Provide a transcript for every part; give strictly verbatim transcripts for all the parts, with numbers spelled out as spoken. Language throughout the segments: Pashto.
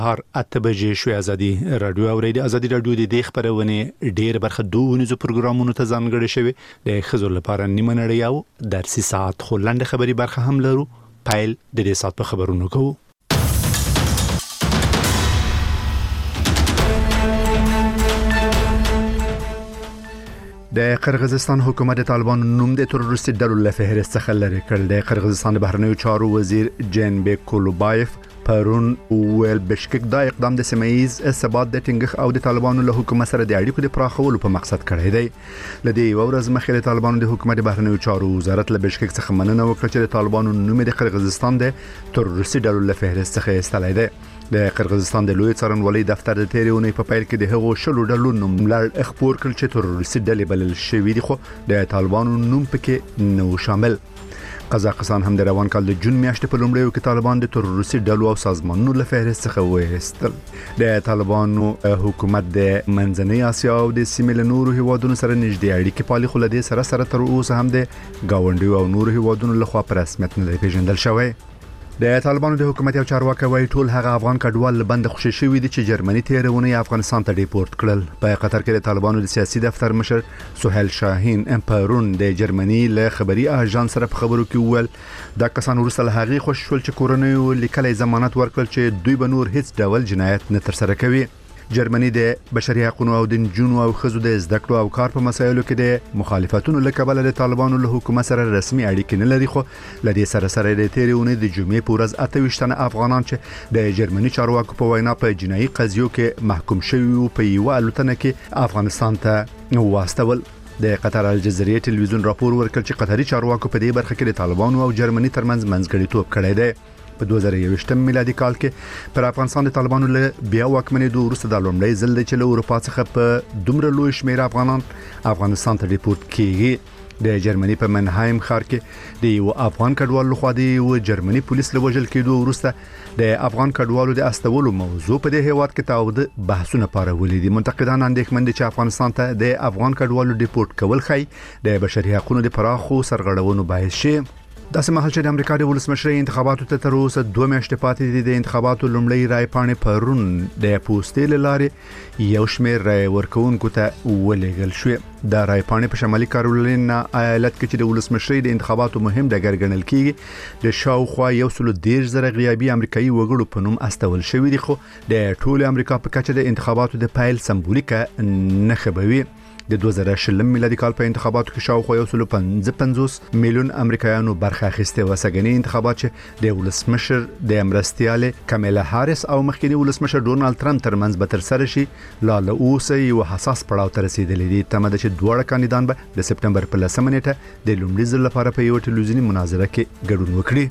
هر اته بجې شوې ازادي رادیو اوریدي. ازادي رادیو د دې خبرونه ډېر برخه دوه پروګرامونو ته ځانګړي شوی د خزو لپاره نیمه نړۍ او درسي ساعت خو لنډه خبري برخه هم لرو. پایل د دې ساعت په خبرونو کوو. د قرغیزستان حکومت طالبان نوم د تروریستي ډلو له فهرست څخه لري کړل. د قرغیزستان د بهرنیو چارو وزیر جنبک کولوبایف پرون ویل بشکک دا اقدام د سیمایز ثبات د ټینګښ او د طالبانو له حکومت سره د اړیکو د پراخولو په مقصد کړی دی. لدی ورځ مخکې د طالبانو د حکومت بهرنیو چارو وزارت له بشکک څخه مننه وکړه چې د طالبانو نوم د قرغیزستان د تروریستي ډلو له فهرست څخه ایستلی دی. د قرغیزستان د لوی څارنوالۍ دفتر د تیریونې په پیل کې د هغو شلو ډلو نوم لړ خپور کړل چې تروریستي ډلې بلل شوې دي، خو د طالبانو نوم پکې نه شامل. قزاقستان هم د روان کال د جون میاشتې په لومړیو کې طالبان د تروریستي ډلو او سازمانونو له فهرست څخه وایستل. د طالبانو حکومت د منځنۍ اسیا او د سیمې له نورو هیوادونو سره نږدې اړیکې پالي، خو له دې سره سره تر اوسه هم د گاونډیو او نورو هیوادونو لخوا په رسمیت نه دی پیژندل شوی. د طالبانو د حکومت یو چارواکي وايي ټول هغه افغان کډوال بند خوشي شوی دي چې جرمني تیرونه افغانستان ته ډیپورت کړل. په قطر کې د طالبانو د سیاسي دفتر مشر سهیل شاهین امپرون د جرمني له خبري اژانس سره په خبرو کې وویل دا کسان ورسره له هغه خوش شول چې کورنۍ لیکلي ضمانت ورکړل چې دوی به نور هیڅ ډول جنایت نه تر سره کوي. جرمني د بشري حقوقو او د جنونو او خزو د زده کړو او کار په مسایلو کې د مخالفتونو له کبله د طالبانو له حکومت سره رسمي اړیکې نه لري، خو لدې سره سره د تیریونه د جمعې په ورځ اته ویشت تنه افغانان چې د جرمني چارواکو په وینا په جنایي قضیو کې محکوم شوي او په یو الوتنه کې افغانستان ته واستول. د قطر الجزیره ټلویزیون راپور ورکړ چې قطري چارواکو په دې برخه کې د طالبانو او جرمني ترمنځ منځګړیتوب کړی دی. په دوه زره یوویشت میلادي کال کې پر افغانستان د طالبانو له بیا واکمنېدو وروسته د لومړی ځل دی چې له اروپا څخه په دومره لوی شمېر افغانان افغانستان ته ډیپورت کیږي. د جرمني په منهایم ښار کې د یو افغان کډوال لخوا د یو جرمني پولیس له وژل کېدو وروسته د افغان کډوالو د استولو موضوع په دې هیواد کې تاوده بحثونه پارولې دي. منتقدان اندېښمن دي چې افغانستان ته د افغان کډوالو ډیپورت کول خی د بشري حقوقو د پراخو سرغړونو باعث شي. داسې مهال چې د امریکا د ولسمشرۍ انتخاباتو ته تر اوسه دوه میاشتې پاتې دي، د انتخاباتو لومړی رای پاڼې پرون د پوستې له لارې یو شمېر رای ورکوونکو ته ولېږل شوې. د رای پاڼې په شمالي کارولینا ایالت کې چې د ولسمشرۍ د انتخاباتو مهم ډګر ګڼل کېږي د شاوخوا یو سل دېرش زره غیابي امریکایي وګړو په نوم استول شوي دي، خو د ټول امریکا په کچه د انتخاباتو د پایل سمبولیکه نښه به وي. د دوه زره شلم میلادي کال په انتخاباتو کې شاوخوا یو سل پنځه پنځوس میلیون امریکایانو برخه اخیسته و. سګنی انتخابات چې د ولسمشر د امرستیاله کامیلا هاریس او مخکنی ولسمشر ډونالد ترامپ ترمنځ به تر سره شي لا له اوسه یو حساس پړاو ته رسیدلی دي. تمه ده چې دواړه کاندیدان به د سپتمبر په لسمه نیټه د لومړي ځل لپاره په یو ټلویزیوني مناظره کې ګډون وکړي.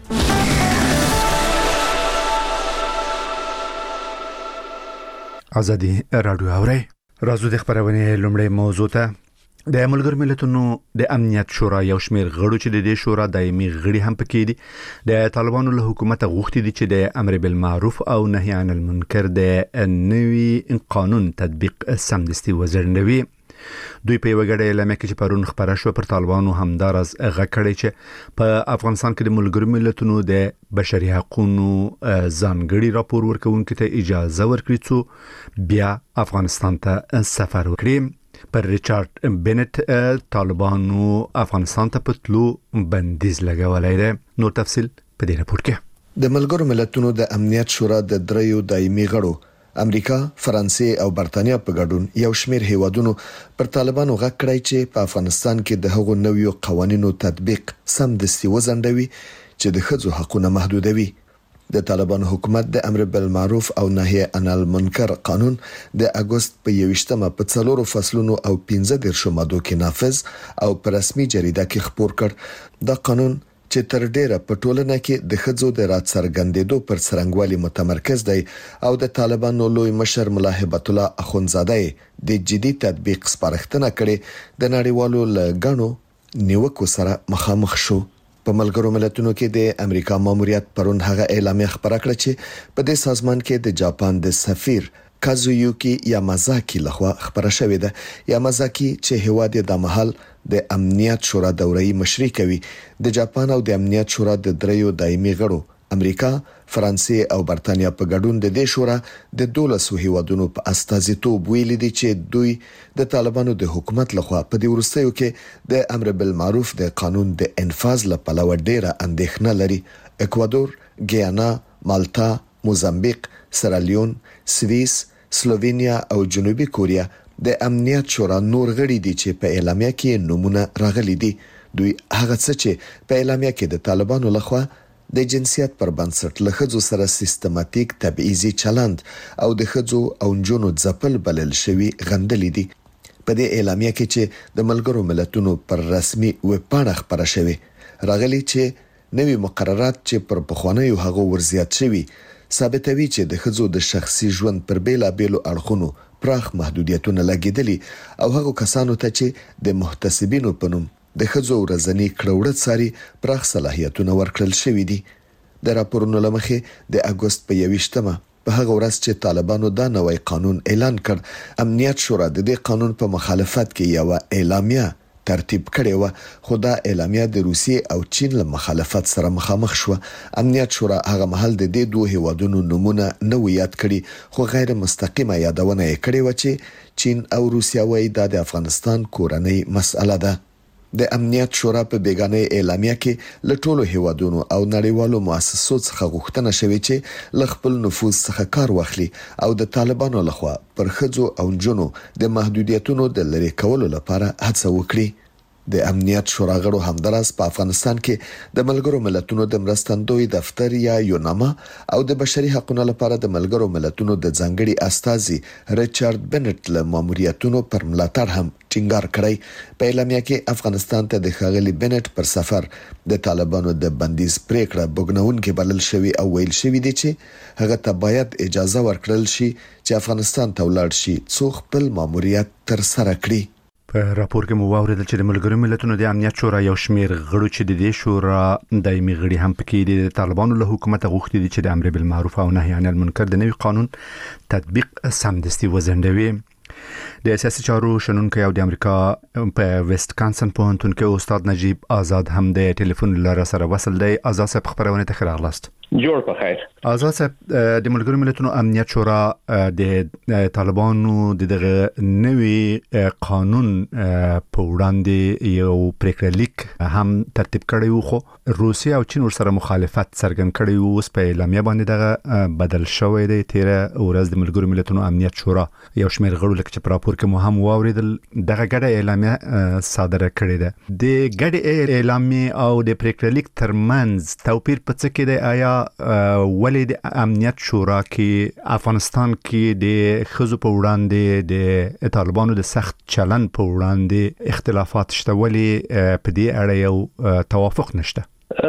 ازادي رادیو اوري رازو د خبرونه لومړی موضوع ته. د ملګرو ملتونو د امنیت شورا یو شمېر غړو چې د دې شورا دایمي غړي هم پکې دي د طالبانو له حکومت غوښتي دي چې د امر بالمعروف او نهي عن المنکر د نوي قانون تطبیق سمدستي وزرنوي. دوی په یو غړي اعلان کې چې پرون خبره شو پر طالبانو همدارز غکړي چې په افغانستان کې د ملګرو ملتونو د بشري حقوقو ځانګړي راپور ورکوونکو ته اجازه ورکړي چې بیا افغانستان ته سفر وکړي. پر ریچارډ بنت طالبانو افغانستان ته پتلو بندیز لګولای دی. نو تفصیل په دې راپور کې. د ملګرو ملتونو د امنیت شورا د دریو دایمي غړو امریکا، فرانسې او برتانیا په ګډون یو شمېر هیوادونو پر طالبانو غږ کړی چې په افغانستان کې د هغو نویو قوانینو تطبیق سمدستي وزندوي چې د ښځو حقوقونه محدودوي. د طالبانو حکومت د امر بالمعروف او نهي عن المنکر قانون د اگست په یوویشتمه په څلورو فصلونو او پنځه دیرشو مادو کې نافذ او په رسمي جریده کې خپور کړ. دا قانون چې تر ډیره په ټولنه کې د ښځو د راڅرګندېدو پر څرنګوالي متمرکز دی او د طالبانو لوی مشر ملا هبت الله اخونزاده د جدي تطبیق سپارښتنه کړې د نړیوالو لګڼو نیوکو سره مخامخ شو. په ملګرو ملتونو کې د امریکا ماموریت پرون هغه اعلامیه خبره کړه چې په دې سازمان کې د جاپان د سفیر کازویوکی یامازاکی لخوا خبره شوې ده. یامازاکی چې هیواد د محل د امنیت شورا دورې مشري کوي، د جاپان او د امنیت شورا د دریو دایمي غړو امریکا، فرانسې او برتانیا په ګډون د دې شورا د دولسو هیوادونو په استازیتوب ویلي دي چې دوی د طالبانو د حکومت لخوا په دې وروستیو کې د امر بالمعروف د قانون د انفاذ لپاره ډیره اندېښنه لري. اکوادور، ګیانا، مالټا، موزمبیق، سیرالیون، سویس، سلووینیا او جنوبي کوریا د امنیت شورا نور غړي دي چې په اعلامیه کې نمونه راغلي دي. دوی هغه څه چې په اعلامیه کې د طالبانو لخوا د جنسیت پر بنسټ له ښځو سره سیستماتیک تبعیضي چلند او د ښځو او نجونو ځپل بلل شوي غندلي دي. په دې اعلامیه کې چې د ملګرو ملتونو پر رسمي ویب پاڼه خپره شوې راغلي چې نوي مقررات چې پر پخوانیو هغو ورزیات شوي ثابتوي چې د ښځو د شخصي ژوند پر بیلابیلو اړخونو پراخ محدودیتونه لګیدلي او هغو کسانو ته چې د محتسبینو په نوم د ښځو ورځنی کړوړه څاري پراخ صلاحیتونه ورکړل شوي دي. د راپورونو لمخې د اگست په یویشتمه په هغه ورځ چې طالبانو دا نوی قانون اعلان کړ، امنیت شورا د دې قانون په مخالفت کې یو اعلامیه ترتیب کړې و، خو دا اعلامیه د روسیې او چین له مخالفت سره مخامخ شو. امنیت شورا هغه مهال د دې دوه هیوادونو نمونه نه یاد کړي، خو غیر مستقیمه یادونه یې کړې و چې چین او روسیه وايي دا د افغانستان کورنۍ مسأله ده. د امنیت شورا په بیگانه اعلامیه کې له ټولو هیوادونو او نړیوالو مؤسسو څخه غوښتنه شوې چې له خپل نفوذ څخه کار واخلي او د طالبانو لخوا پر ښځو او نجونو د محدودیتونو د لرې کولو لپاره هڅه وکړي. د امنیت شورا غړو همداراز په افغانستان کې د ملګرو ملتونو د مرستندوی دفتر یا یوناما او د بشري حقوقو لپاره د ملګرو ملتونو د ځانګړي استازي ریچارډ بنټ له ماموریتونو پر ملاتړ هم ټینګار کړی. په اعلامیه کې افغانستان ته د ښاغلي بنټ پر سفر د طالبانو د بندیز پریکړه بوګنونکې بلل شوی او ویل شوی دی چې هغه ته باید اجازه ورکړل شي چې افغانستان ته ولاړ شي څو خپل ماموریت تر سره کړي. په راپور کې مو واوریدل چې د ملګرو ملتونو د امنیت شورا یو شمیر غړو چې د دې شورا دایمي غړي هم پکې دي د طالبانو له حکومت غوښتي دي چې د امر بالمعروف او نهي عن المنکر د نوي قانون تطبیق سمدستي وزندوي. د سیاسي چارو شنونکو او د امریکا په ویسټکانسن پوهنتون کې استاد نجیب آزاد هم د ټلیفون لاره سره وصل دی. آزاد صاحب خبرونه ته راغلاست. جوړ په خیر. آزاد صاحب د ملګرو ملتونو امنیت شورا د طالبانو دغه نوي قانون په وړاندې یو پریکړه لیک هم ترتیب کړی و، خو روسیه او چین ورسره مخالفت څرګند کړی و. اوس په اعلامیه باندې دغه بدل شوی دی. تیره ورځ د ملګرو ملتونو امنیت شورا یو شمیر غړو لکه چې په راپور کې مو هم واوریدل دغه ګډه اعلامیه صادره کړې ده. د ګډه اعلامیه او د پریکړه لیک ترمنځ توپیر په څه کې دی؟ آیا ولې د امنیت شورا کې افغانستان کې د خزو په وړاندې د طالبانو د سخت چلن په وړاندې اختلافات شته، ولې په دې اړه یو توافق نشته؟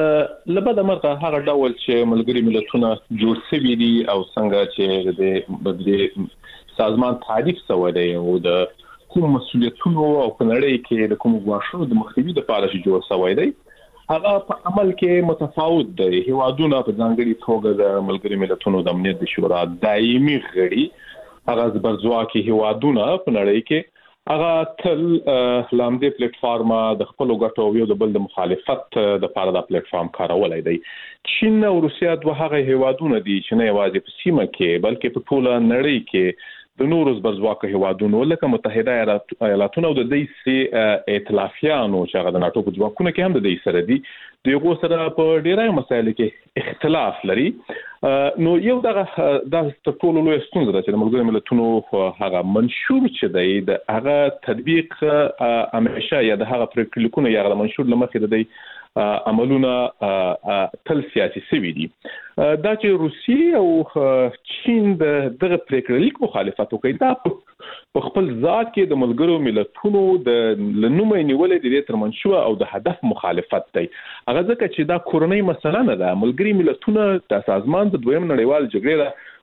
لبد مرغه هغه ډول چې ملګری ملتونه جوړ شوي دي او څنګه چې د د سازمان تعریف شوی دی او د کوم مسولیتونو او په نړۍ کې د کوم غواړو د مخنیوي لپاره چې جوړ شوی دی هغه په عمل کې متفاوت دي. هیوادونه په ځانګړي توګه د ملګری ملتونو د امنیت شورا دایمي غړي هغه زبرځواکي هیوادونه په نړۍ کې هغه تل لامدې پلیټ فارم د خپل ګټو او د بل د مخالفت د لپاره د پلیټ فارم کارولای دی. چین او روسیه دوه هغه هیوادونه دي چې نه یوازې په سیمه کې بلکې په ټوله نړۍ کې د نورو زبرځواکو هیوادونو لکه متحده ایالاتونو او د دې سي ائتلافیانو چې هغه د ناتو په ځواکونو کې هم د دې سره دي د یو سره په ډیرای مسایلو کې اختلاف لري. نو یو دغه د ټولو لوی ستونزه ده چې د ملګرو ملتونو هغه منشور چې دی د هغه تطبیق همیشه یا د هغه پریکړلیکونه یا د منشور لمخې د دی عملونه تل سیاسي سوي دي. دا چې روسیه او چین د دغه پریکړلیک مخالفت کوي دا په خپل ذات کې د ملګرو ملتونو د لنومې نیولې د دې ترمنشو او د هدف مخالفت دی. هغه ځکه چې دا کورنۍ مسله نه ده. ملګری ملتونه د سازمان د دویم نړیوال جګړې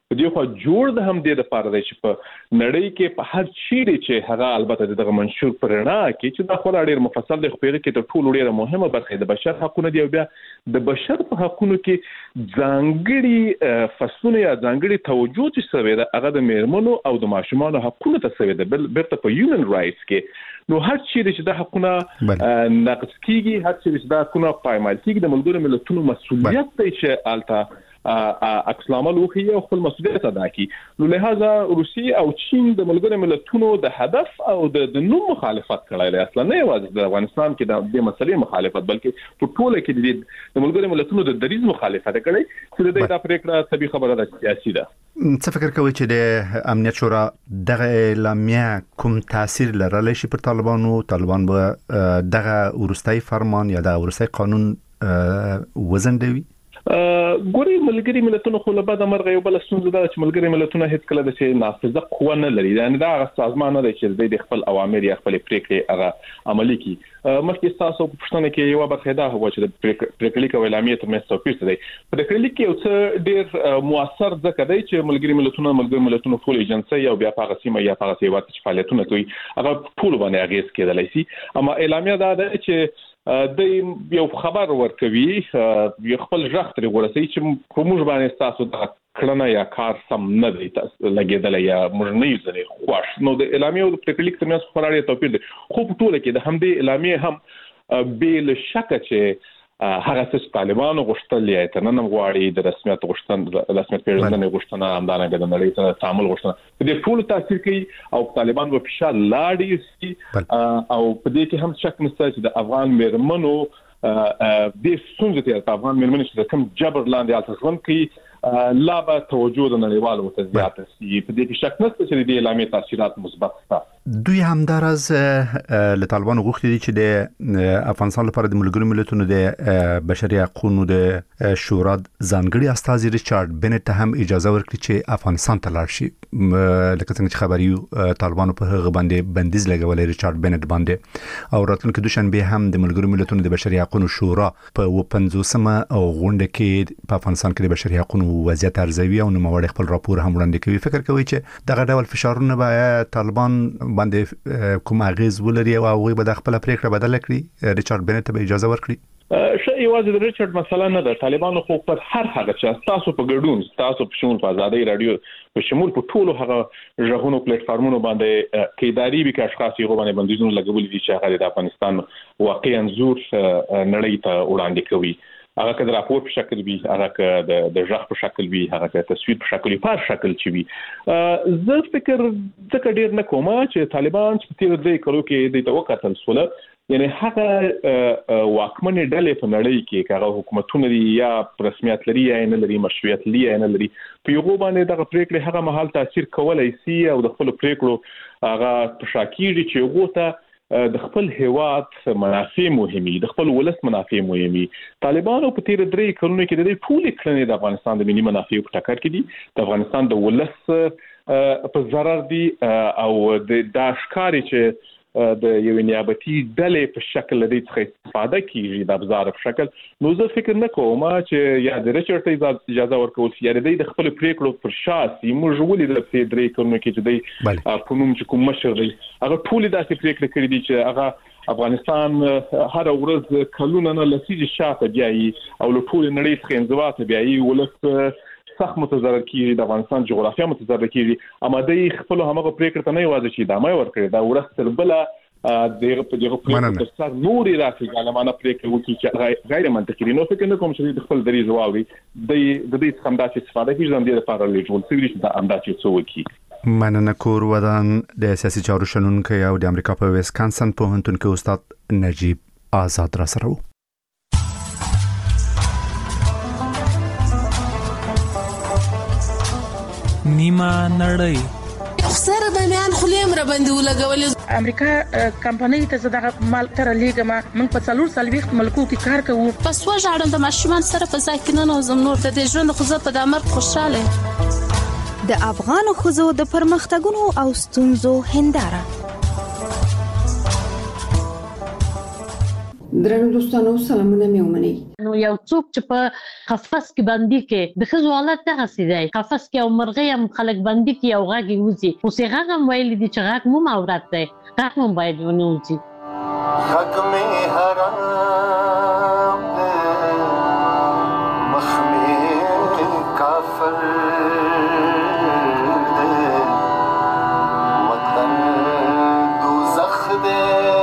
دې خو جوړ د هم د لپاره دی چې په نړۍ کې په هر چیرې چې هغه البته دغه منشور پرنا کې چې دا خو ډېر مفصل دی، خو په کې تر ټولو ډېره مهمه برخه د بشر حقوقونه دی او بیا د بشر په حقوقو کې ځانګړي فصلونه یا ځانګړي توجه چې سوي ده هغه د میرمنو او د ماشومانو حقوقونه ته سوي ده، بل برته په هیومن رائټس کې. نو هر چیرې چې د حقوقونه نقض کیږي، هر چیرې چې د حقوقونه پایمال کیږي، د ملګرو ملتونو مسؤلیت دی چې الته عکس العمل وکړي او خپل مسؤلیت ادا کړي. نو لهدا روسیه او چین د ملګرو ملتونو د هدف او د نوم مخالفت کړی دی، اصلا نه یوازې د افغانستان کې د دې مسلې مخالفت بلکې په ټوله کې د ملګرو ملتونو د دریز مخالفت کړي چې د دې پریکړه طبي خبره ده سیاسي ده. څه فکر کوي چې د امنیت شورا دغه اعلامیه کوم تاثیر لرلی شي پر طالبانو؟ طالبان به دغه ورستای فرمان یا دغه ورستای قانون وزندوي؟ ګوري ملګری ملتونو خو له بعد مرغه یو بل ستونزه ده چې ملګری ملتونه هیڅ کله د چې نافذه قوه نه لري، یعنی دا سازمان نه دی چې د خپل اوامر یا خپل پریکړې هغه عملي کړي. مخکې تاسو په پښتنه کې یو برخه ده هو چې د پریکړې کوي اعلامیه تر مېستو پیښ دی. پریکړې کې یو څه ډېر موثر ځکه دی چې ملګری ملتونه ملګری ملتونو ټول ایجنسي او بیا هغه سیمه یا هغه سیوات چې فعالیتونه کوي هغه ټول باندې اغیز کېدلی شي. اما اعلامیه دا ده چې د یو خبر ورکوي، یو خپل ځخ تر ورسي چې کومج باندې تاسو د کړنه یا کار سم نه دی لګیدل یا موږ نه یو ځای خوښ. نو د اعلامیه او د پریکړې ترمنځ خوري توپیر دی، خو په ټوله کې د همدې اعلامیه هم بیل شک چې هغه څه طالبانو غوښتل یا تنن غواړي د رسمیت غوښتنه د رسمیت پیژندنې غوښتنه همدارنګه د نړۍ سره تعامل غوښتنه د ټول تاثیر کوي او طالبان په فشار لاړي سي او په دې کې هم شک نشته چې د افغان میرمنو د ستونزې ته افغان میرمنې چې کوم جبر لاندې الته ژوند کوي لا به توجه د نړیوالو متزیات سي. په دې کې شک نشته چې د اعلامیې تاثیرات مثبت دي. دوی همدارز له طالبانو غوښتي دي چې د افغانستان لپاره د ملګرو ملتونو د بشري حقوقو د شورا ځانګړي استازي ریچارډ بنټ ته هم اجازه ورکړي چې افغانستان ته لاړ شي. لکه څنګه چې خبري طالبانو په هغه باندې بندیز لګولې ریچارډ بنټ باندې، او راتلونکي دوشنبه هم د ملګرو ملتونو د بشري حقوقو شورا په پنځوسمه او غونډه کې په افغانستان کې د بشري حقوقو وضعیت ارزوي او نوموړي خپل راپور هم وړاندې کوي. فکر کوي چې دغه ډول فشارونه به طالبان باندې کوم اغیز ولري او هغه به د خپل پریکړه بدل کړي؟ ریچارډ بنټ به اجازه ورکړي؟ شي یوازې د ریچارډ مسله نه ده، طالبانو خو پر هر هغه چې تاسو په ګډون تاسو په شمول په آزادۍ رادیو په شمول په ټولو هغه ژغونو پلیټ فارمونو باندې کېداري به کې اشخاص یو باندې بندیزونه لګولي دي چې هغه د افغانستان واقعي انزور نړۍ ته وړاندې کوي. هغه که د راپور په شکل وي، هغه که د د ژغ په شکل وي، هغه که تصویر په شکل وي، په شکل چي وي. زه فکر ځکه ډیر نه کوم چې طالبان چې تیر دې کلو کې د توکتل سول، یعنی هغه واکمنې ډلې په نړۍ کې هغه حکومتونه دي یا رسمیت لري یا نه لري، مشروعیت لري یا نه لري، په یو باندې دغه پریکړې هغه محل تاثیر کولای شي او د خپل پریکړو هغه تشکیل چې یو ته د خپل هیواد منافع مهمي، د خپل ولس منافع مهمي. طالبانو په تیر درې کلونو کې د دې ټول کړنې د افغانستان د ملي منافع په ټکر کې دي، د افغانستان د ولس په ضرر دي او د داشکاري چې د یو نیابتي ډلې په شکل د دې څخه استفاده کیږي د ابزار په شکل. نو زه فکر نه کوم چې یا د ریچارډ اجازه ورکول شي یا د خپل پریکړو پر شاسي موږ ولې د دې درې کلونو کې چې د په نوم چې کوم مشر دی هغه ټول داسې پریکړې کړې دي چې هغه افغانستان هر ورځ کلونه نه لسیږي شاته بیاي او له ټول نړۍ څخه انزوا ته بیاي ولس سخت متضرر کیږي، د افغانستان جغرافیه متضرر کیږي. اما د خپل همغه پریکړه ته نه یوازې چې دامه ورکړي دا ورستر بل دغه په دغه پریکړه تر نوري راځي ګالمانه پریکړه وکړي چې غیر منطقي دي. نو فکر نه کوم چې د خپل دریز واوري د د دې څخه همداسې استفاده کوي زم دې لپاره لېټول سوي چې دا همداسې څه وکړي. مننه کور ودان د سیاسي چارو شنونکو او د امریکا په ویسکانسن پوهنتون کې استاد نجیب آزاد را سره. نیمه نړۍ خسر د میان خلیم را باندې ولګول. امریکا کمپنۍ ته زړه مال تر لیګما موږ په څلور سلويخت ملکو کې کار کوو. پس وژاړم د ماشومان سره په ځای کې نه نوزم نور د دې ژوند خو زه په دامر خوشاله. د افغان خزو د پرمختګونو او ستونزو هنداره. درنو دوستانو سلامونه مې ومنئ. نو یو څوک چې په قفس کې بندي کې د ښځو حالت دغسې دی، قفس کې او مرغۍ هم خلک بندي کې او غږ یې وځي، اوس یې غږ هم ویلي دي چې غږ مو عورت دی، غږ هم باید ونه وځي. غږ مې حرام دی، مخ مې کافر دی، وطن دوزخ دی.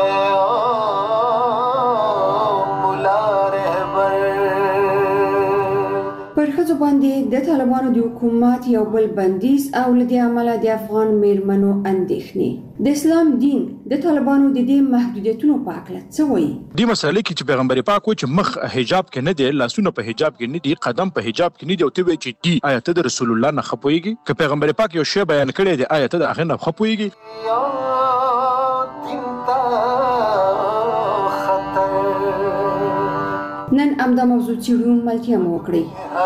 پر ښځو باندې د طالبانو د حکومت یو بل بندیز او له دې امله د افغان میرمنو اندېښنې. د اسلام دین د طالبانو د دې محدودیتونو په اړه څه وایي؟ دې مسلې کې چې پیغمبر پاک وایي چې مخ حجاب کې نه دی، لاسونه په حجاب کې نه دي، قدم په حجاب کې نه دی، او ته وایي چې دی آیا ته د رسول الله نه خپويږي؟ که پیغمبر پاک یو شی بیان کړی دی آیا ته د هغه نه خپويږي؟ نن امدا موضوع چیرو ملتیا مو وکړي.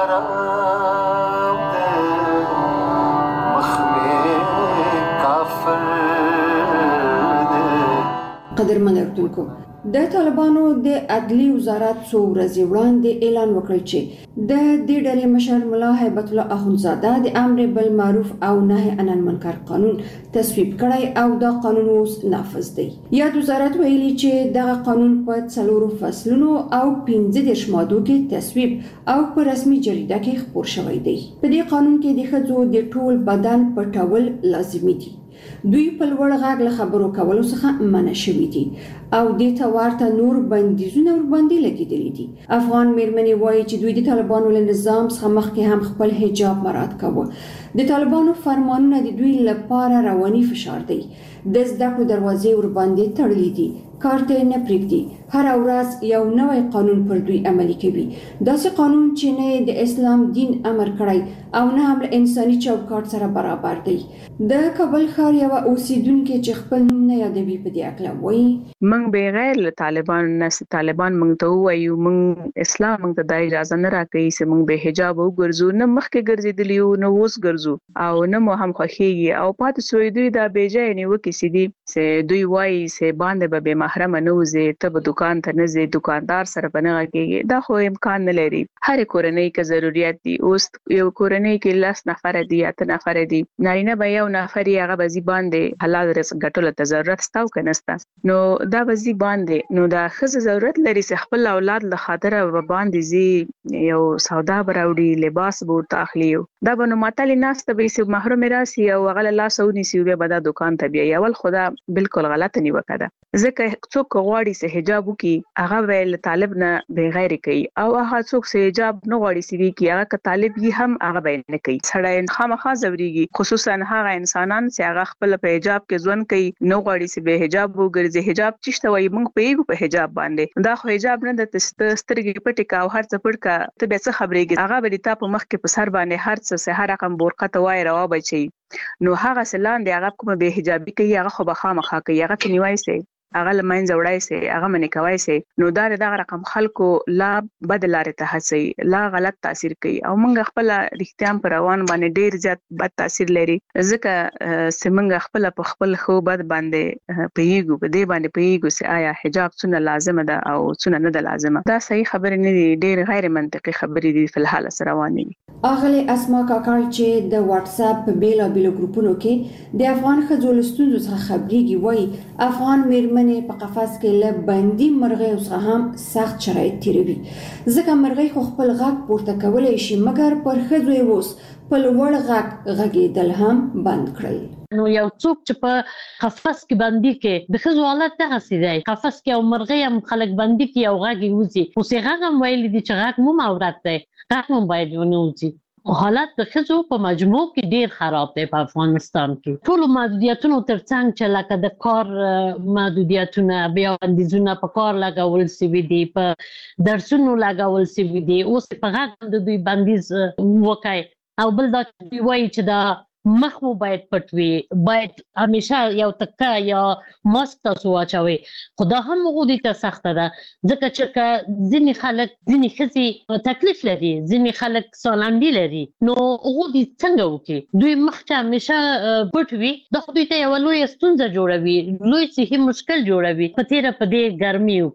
قدرمن اردوونکو، د طالبانو د عدلی وزارت څو ورځې وړاندې اعلان وکړ چې د دې ډلې مشر ملا هیبت الله اخندزاده د امر بالمعروف او نهي عن المنکر قانون تصویب کړی او دا قانون اوس نافذ دی. یاد وزارت ویلي چې دغه قانون په څلورو فصلونو او پنځه دېرش مادو کې تصویب او په رسمي جریده کې خپور شوی دی. په دې قانون کې د ښځو د ټول بدن پټول لازمي دي. دوی په لوړ غږ له خبرو کولو څخه منع شوي دي او دې ته ورته نور بندیزونه ورباندې لګېدلي دي. افغان میرمنې وایي چې دوی د طالبانو له نظام څخه مخکې هم خپل حجاب مراعات کاوه. د طالبانو فرمانونه د دوی لپاره رواني فشار دی. د زده کړو دروازې ورباندې تړلې دي، کار ته نه پرېږدي. هر ورځ یو نوی قانون پر دوی عملي کوي، داسې قانون چې نه د اسلام دین امر کړی او نه هم له انساني چوکاټ سره برابر دی. د کابل ښار یو اوسیدونکي چې خپل نوم نه یادوي په دې اړه وایي: موږ بغیر له طالبان نه طالبان موږ ته وایو موږ اسلام موږ ته د اجازه نه راکوي چې موږ به حجاب وګرځو، نه مخکې ګرځېدلی یو نه اوس ګرځو او نه مو هم خوښیږي او پاتې شوی دوی دا بېځایه نیوکې چې دي چې دوی وایي چې باندې به بې محرمه نه وځې، ته به دکان ته نه ځې، دکاندار سره به نه غږېږي. دا خو امکان نه لري. هرې کورنۍ کې ضرورت دي. اوس یو کورنۍ کې لس نفره دي، اته نفره دي، نارینه به یو نفر یې هغه به ځي باندې حلال رزق ګټلو ته ضرورت شته او که نشته، نو دا به ځي باندې. نو دا ښځه ضرورت لري چې خپل اولاد له خاطره به باندې ځي، یو سودا به راوړي، لباس به ورته اخلي. دا به نو ماتلې ناسته به چې محرومې راسي او هغه له لاسه ونیسي او بیا به دا دکان ته بیایي. اول خو دا بالکل غلطه نیوکه ده، ځکه څوک غواړي چې حجاب وکړي هغه به له طالب نه بغیر کوي او هغه څوک چې حجاب نه غواړي چې وکړي هغه که طالب یې هم هغه به نه کوي. سړی خامخا ځورېږي، خصوصا هغه انسانان چې هغه خپل په حجاب کې ژوند کوي، نه غواړي چې به حجاب وګرځي. حجاب چې شته وایي موږ پوهېږو په حجاب باندې، دا خو حجاب نه ده. ته سترګې پټې کا او هر څه پټ کا، ته بیا څه خبرېږي؟ هغه به د تا په مخ کې په سر باندې هر څه چې هر رقم برقه ته وایي روا بچي. نو هغه چې لاندې هغه کومه بې حجابي کوي هغه خو به خامخا کوي، هغه ته نیوای سي، هغه له منځه وړای سي، هغه منې کوای سي. نو دا دغه رقم خلکو لا بد لارې ته هڅوي، لا غلط تاثیر کوي او موږ خپل رښتیا پر روان باندې ډیر زیات بد تاثیر لري. ځکه چې موږ خپل په خپل خو بد باندې پیږو، په دې باندې پیږو چې آیا حجاب څونه لازمه ده او څونه نه ده لازمه. دا صحیح خبرې نه دي، ډیر غیر منطقي خبرې دي په الحال سره روانې دي. اغلی اسما کاکړ چې د واتس اپ په بیلا بیلو ګروپونو کې د افغان ښځو له ستونزو څخه خبرېږي، وایي افغان میرمنې په قفس کې له بندي مرغۍ څخه هم سخت شرایط تیروي، ځکه مرغۍ خو خپل غږ پورته کولی شي مګر پر ښځو یې اوس په لوړ غږ غږېدل هم بند کړل. نو یو څوک چې په قفس کې بندي کې د ښځو حالت دغسې دی، قفس کې او مرغۍ هم خلک بندي کې او غږ یې وځي. اوس یې غږ هم ویلي دي چې غږ مو عورت دی، غږ هم باید ونه وځي. حالت د ښځو په مجموع کې ډیر خراب دی په افغانستان کې. ټولو محدودیتونو ترڅنګ چې لکه د کار محدودیتونه، بیا بندیزونه په کار لګول شوي دي، په درسونو لګول شوي دي، اوس په غږ د دوی بندیز وکړي. او بل دا چې وایي چې دا مخ مو باید پټ وي، باید همیشه یو تکه یا ماسک تاسو واچوئ. خو دا هم هغوی ته سخته ده، ځکه چې که ځینې خلک، ځینې ښځې تکلیف لري، ځینې خلک سالنډي لري، نو هغوی څنګه وکړي؟ دوی مخ چې همیشه پټ وي دا خو دوی ته یوه لویه ستونزه جوړوي، لوی صحي مشکل جوړوي په تېره په دې ګرمیو کې.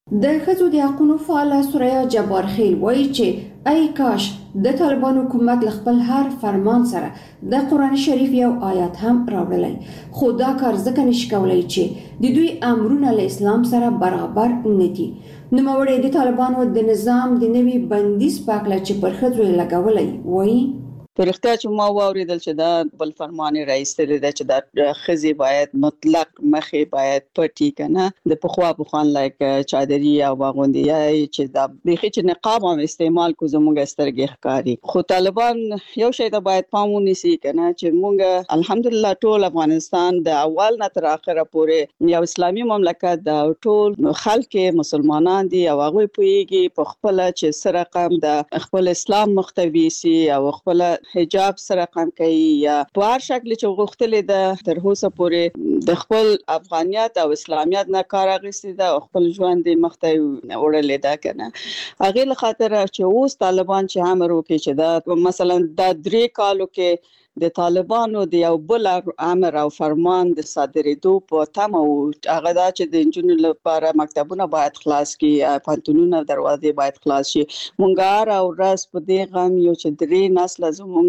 د ښځو د حقوقو فعاله سوریا جبار خیل وایي چې ای کاش د طالبان حکومت له خپل هر فرمان سره د قرآن شریف یو آیات هم راوړلی، خو دا کار ځکه نشي کولی چې د دوی امرونه له اسلام سره برابر نه دي. نوموړی د طالبانو د نظام د نوي بندیز په هکله چې پر ښځو یې لګولی وایي پرختیا چې ما واوریدل چې دا بل فرمان رئیس دی چې دا خزي باید مطلق مخې باید پټی کنه د پخوا پخوان لایک چادري او باغوندي چې دا بخې چې نقاب هم استعمال کو زموږ سترګې ښکاری، خو طالبان یو شی ته باید پام ونیسي کنه چې موږ الحمدلله ټول افغانستان د اول نه تر اخره پورې یو اسلامي مملکت دا ټول خلک مسلمانان دي او هغه پوېږي په خپل چې سره قام د خپل اسلام مختوي سي او خپل حجاب سره قام کوي یا په هر شکل چې غوښتلې ده تر اوسه پورې د خپل افغانیت او اسلامیت نه کار اخیستی ده او خپل ژوند مخته وړلې ده کنه. هغه له خاطر چې اوس طالبان چې امر وکړي چې دا مثلا د درې کالو کې د طالبانو د یو بل امر او فرمان د صادرېدو په تمه او هغه دا چې د انجونو لپاره مکتبونه باید خلاص کی، پانتونونه دروازې باید خلاص شي. مونږ هر ورځ په دې غم یو چې درې نسل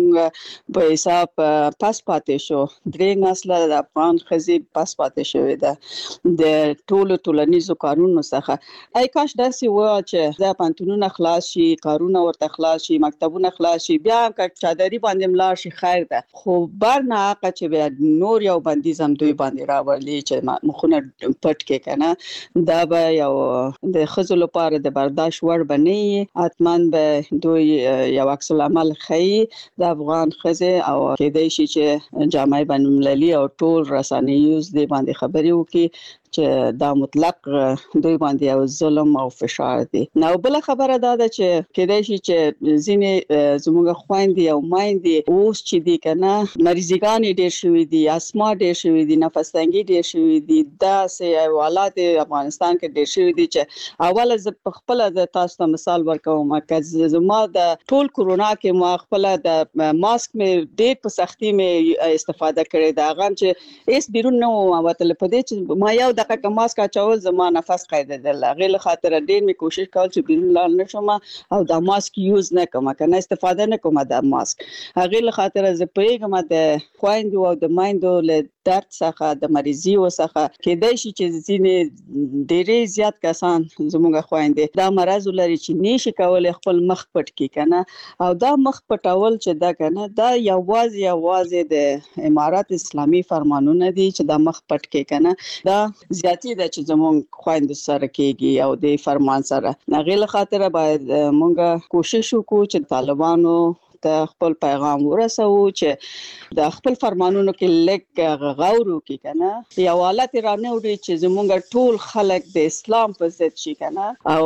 زمونږ په حساب پاس پاتې شو، درې نسل د افغان ښځې پاس پاتې شوې ده د ټولو ټولنیزو کارونو څخه. ای کاش داسې و چې د پانتونونه خلاص شي، کارونه ورته خلاص شي، مکتبونه خلاص شي، بیا هم که چادري باندې ملاړ شي خیر ده، خو بر نه حقه چې بیا نور یو بندیز هم دوی باندې راوړلی چې مخونه پټ کې کنه دا به یو د ښځو لپاره د برداشت وړ به نه وي. حتما به دوی یو عکس العمل ښیي د افغان ښځې او کېدای شي چې جامعه بین المللي او ټول رسنیوز دې باندې خبرې وکړي چې دا مطلق دوی باندې یو ظلم او فشار دی. نو بل خبره دا ده چې کېدای شي چې ځینې زموږ خويندې او مایندې اوس چې دي کنه مریضګان ډېر شوي دي، اسما ډېر شوي دي، نفس تنګي ډېر شوي دي، دا سه حالات افغانستان کې ډېر شوي دي چې اوله ز خپل د تاسو ته مثال ورکوم چې زما د ټول کورونا کې ما خپل د ماسک مې ډېر په سختي مې استفاده کړې ده، هغه چې اس بیرون نو وتل په دې چې ما یو دغه ماسک اچول زما نفس قیدل، هغه له خاطر ډېر می کوشش کول چې بیرون لاړ نشم او دا ماسک یوز نه کوم کنه استفاده نه کوم د ماسک. هغه له خاطر ز پیغام د خويندو او د مایندو له درد څخه د مریضي وسخه کېدای شي چې ځینې ډېرې زیات کسان زموږ خويندې دا مرز لري چې نشي کولای خپل مخ پټ کی کنه او دا مخ پټول چې دا کنه دا یوازې یوازې د امارات اسلامي فرمانونه دي چې دا مخ پټ کی کنه دا زیاتی ده چې زموږ خويندو سره کېږي او د فرمان سره. هغه له خاطر باید مونږ کوشش وکړو چې طالبانو ته خپل پیغام ورسو چې د خپل فرمانونو کې لږ غور وکړي کنه یو حالت رانه وړي چې زموږ ټول خلک د اسلام په ضد شي کنه او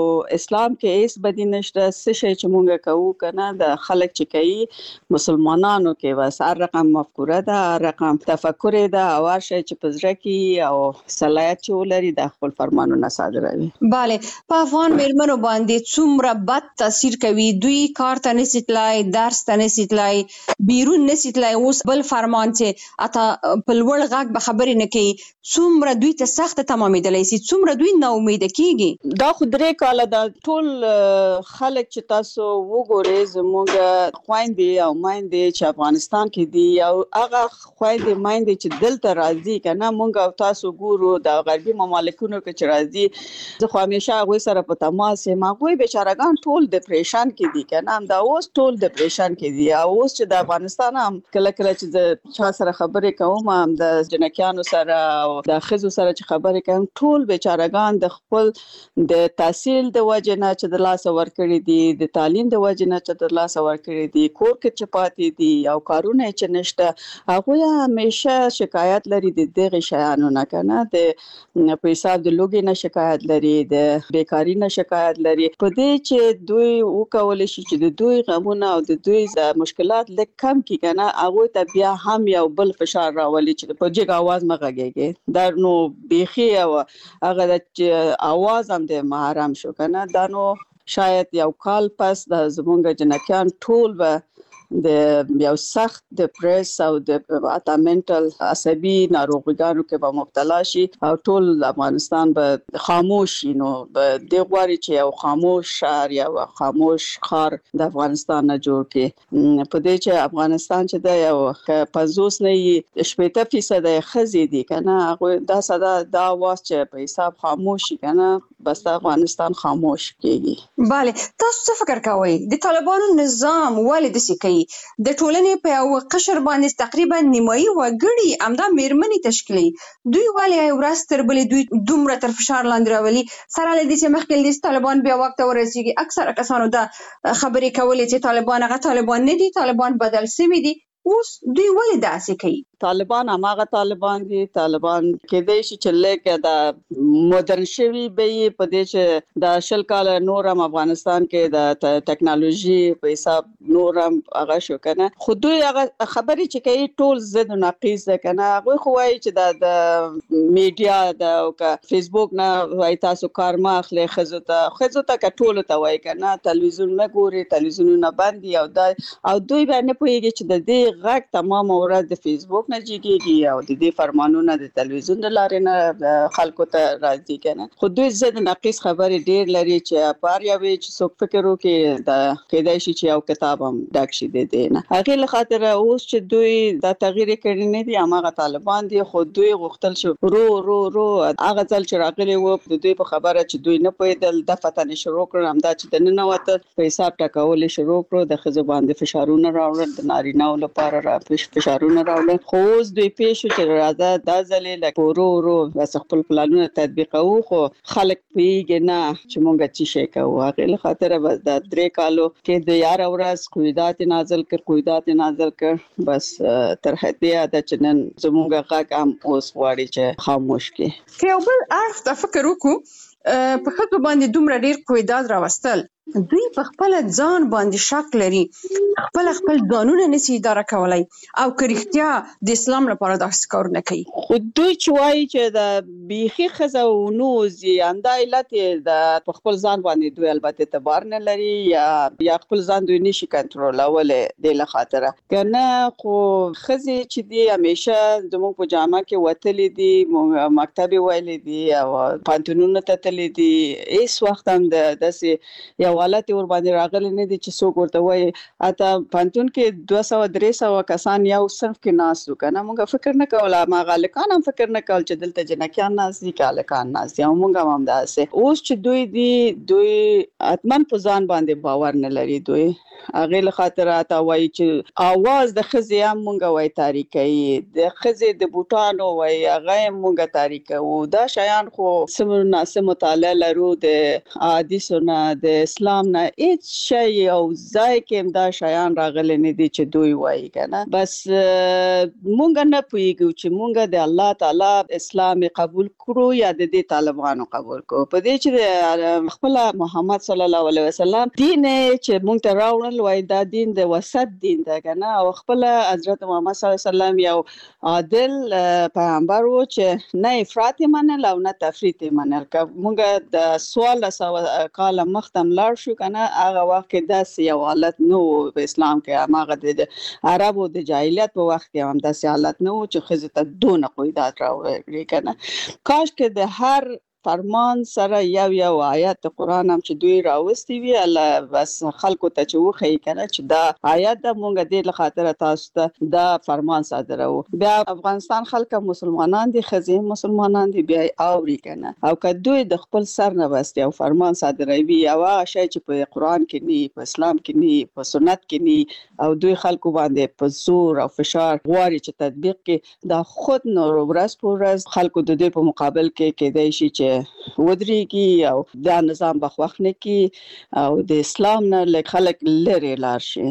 اسلام کې هیڅ بدی نشته، څه شي چې مونږ کوو کنه د خلک چې کوي مسلمانانو کې بس هر رقم مفکوره ده، هر رقم تفکر ده او هر شي چې په زړه کې او صلاحیت چې ولري د خپل فرمانونه صادروي. bale په افغان مېرمنو باندې څومره بد تاثیر کوي، دوی کار ته نشي تلای، درس ته نشي تلای، بیرون نشي تلای، اوس بل فرمان چې اته په لوړ غږ به خبرې نه کوي، څومره دوی ته سخت تمامېدلی سي، څومره دوی نا امید کیږي. دا خو درې کاله دا ټول خلک چې تاسو وګورئ زموږ خويندې او مایندې چې افغانستان کې دي او هغه خويندې مایندې چې دلته راځي کنه مونږ او تاسو ګورو د غربي مملکتونو کې چې راځي زه خو همیشه هغه سره په تماس یم، هغه بیچارهګان ټول ډیپریشن کې دي کنه دا اوس ټول ډیپریشن کې دي او اوس چې د افغانستان هم کله کله چې د چا سره خبرې کوم هم د جنکیانو سره او د خزو سره چې خبرې کوم ټول بیچارهګان د خپل د تحصیل د وجه نه چې د لاس ورکړي دي، د تعلیم د وجه نه چې د لاس ورکړي دي، کور کې چې پاتې دي او کارونه چې نشته، هغه همیشه شکایت لري د دغه شیانو نه کنه د په حساب د لوګي نه شکایت لري، د بیکاری نه شکایت لري، په دې چې دوی وکول شي چې د دوی غمونه او د دوی مشکلات لږ کم کی کنه هغه ته بیا هم یو بل فشار راولي چې په جګ आवाज مغږیږي دا نو بيخي او هغه د आवाज هم د محرم شو کنه دا نو شاید یو کال پس د زمونږ جنکیان ټول به د یو سخت د پریس او د اتامنټل عصبي ناروغیانو کې به مبتلا شي او ټول افغانستان به خاموش شي. نو به د غواړي چې یو خاموش شهر یا خاموش خار د افغانستان نه جوړ کړي. په دې چې افغانستان چې د یو پنځوس نه شپږ فیصد خزي دي کنه هغه دا صدا دا واس چې په حساب خاموش شي کنه بس افغانستان خاموش کیږي. bale تاسو څه فکر کوئ د طالبانو نظام ولې د سکی د ټولنې په یو قشر باندې تقریبا نیمایي وګړي امدا میرمنې تشکیلي دوی ولې یو ورځ تر بلې دوی دومره تر فشار لاندې راولي سره لدې چې مخکې د طالبان بیا وخت ورسیږي اکثر کسانو دا خبرې کولې چې طالبان هغه طالبان نه دي طالبان بدل شوي دي اوس دوی ولې داسې کوي؟ طالبان هغه طالبان دي طالبان کې د شي چې لکه د مدرن شوی به په دې چې د شل کال نورم افغانستان کې د ټکنالوژي په حساب نورم هغه شو کنه خو دوی هغه خبرې چې کوي ټول زد ناقص ده کنه هغه خو وايي چې د میډیا د فیسبوک نه وای تاسو کار ما اخلي خزو ته خزو ته ټول ته وای کنه تلویزیون نه ګوري تلویزیون نه باندې او دا او دوی باندې پوهیږي چې د دې غږ تمام ورځ د فیسبوک نه جګیږي او د دې فرمانونه د تلویزیون د لارې نه خلکو ته راځي کنه خو دوی زد ناقص خبرې ډیر لري چې پاره وي چې څوک فکر وکړي د کېدای شي چې یو کتاب هم ډک شي د دې نه هغه له خاطر اوس چې دوی د تغییر کړي نه دي هغه طالبان دي خو دوی غوښتل شو رو رو رو هغه ځل چې راغلي وو د دوی په خبره چې دوی نه پېدل د فتنې شروع کړم همدا چې د نن وته په حساب ټکول شروع کړو د خزو باندې فشارونه راوړل د نارینه لپاره را فشارونه راوړل خو اوس دوی پېښو چې راځه د ځلې لکه ورو ورو بس خپل پلانونه تطبیقوو خو خلک پیږي نه چې مونږ چې شي کوو هغه له خاطر بس د درې کالو کې د یار اورز قیودات نازل کړ قیودات نازل کړ بس تر هدیه د چنن زموږه غاګ هم اوس واړي چې خاموش کې که یو بل اړخ ته فکر وکړو په خپل باندې دومره ډیر قیودات راوستل دوی په خپل ځان باندې شک لري خپل خپل ځانونه نشي اداره کولای او کریختیا د اسلام لپاره داسې کار نه کوي خو دوی چې وایي چې د بیخي خزه او نوزي انده علت د خپل ځان باندې دوی البته اعتبار نه لري یا یا خپل ځان دوی نشي کنټرولول د له خاطر کنه خو خزه چې دی همیشه زموږ په جامه کې وتلې دي مکتب ویلې دي او پانتونونه تتلې دي هیڅ وخت هم د داسې حالت ور باندې راغلي نه دي چې څوک ورته وایي اته پانتون کې دوه سوه درې سوه کسان یو صرف کې ناس وکنه موږ فکر نه کوله ما غالکان هم فکر نه کول چې دلته جنکیان ناس دي کالکان ناس دي موږ هم داسې اوس چې دوی دي دوی اتمن په ځان باندې باور نه لري دوی هغه له خاطر اته وایي چې आवाज د خزي هم مونږ وای تاریخي د خزي د بوټانو وای هغه مونږ تاریخي او دا شیان خو سمون ناسه مطالعه لرو د حدیثونه د اسلام نه هیڅ شی او ځای کې دا شیان راغلي نه دي چې دوی وایي کنه بس مونږ نه پوهیږو چې مونږ د الله تعالی اسلام قبول کړو یا د دې طالبانو قبول کړو په دې چې خپل محمد صلی الله علیه وسلم دین چې مونږ ته راوړل وای دا دین د وسط دین ده کنه او خپل حضرت محمد صلی الله علیه وسلم یو عادل پیغمبر و چې نه افراط منل او نه تفریط منل که مونږ د سوال سو کال مختم لاړ شو کنه هغه وخت کې داسې یو حالت نو په اسلام کې هغه د عربو د جاهلیت په وخت کې هم داسې حالت نو چې خزه ته دونه قیودات راوړي کنه کاش کې د هر فرمان سره یو یو آیات د قران هم چې دوی راوستي وی الله بس خلکو ته چې وخی کنه چې دا آیات د مونږ د له خاطر تاسو ته دا فرمان صادرو بیا افغانستان خلک مسلمانان دي خزي مسلمانان دي بیا اوري کنه او که دوی د خپل سر نه بس یو فرمان صادروي او شای چې په قران کې ني په اسلام کې ني په سنت کې ني او دوی خلکو باندې په زور او فشار غواړي چې تطبیق کې دا خود نور ورځ په ورځ خلکو د دې په مقابل کې کېدای شي چې ودرېږي او دا نظام بخوخ نه کی او د اسلام نه لږ خلک لري لار شي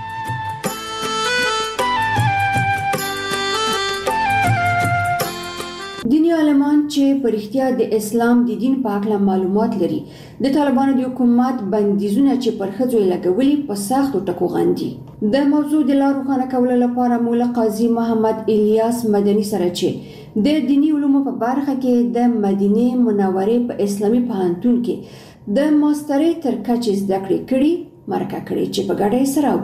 دینی عالمان چې په اړتیا د اسلام د دین په اړه معلومات لري د طالبانو د حکومت بندیزونه چې پر خځو لګولي په سختو ټکو غندي د موضوع د لارو خانه کولو لپاره مولا قاضي محمد الیاس مدني سره چې د دینی علومو په برخه کې د مدینه منورې په اسلامي پوهنتون کې د ماسترۍ تر کچې زده کړې کړي مرکه کړې چې په ګډه سره وګورو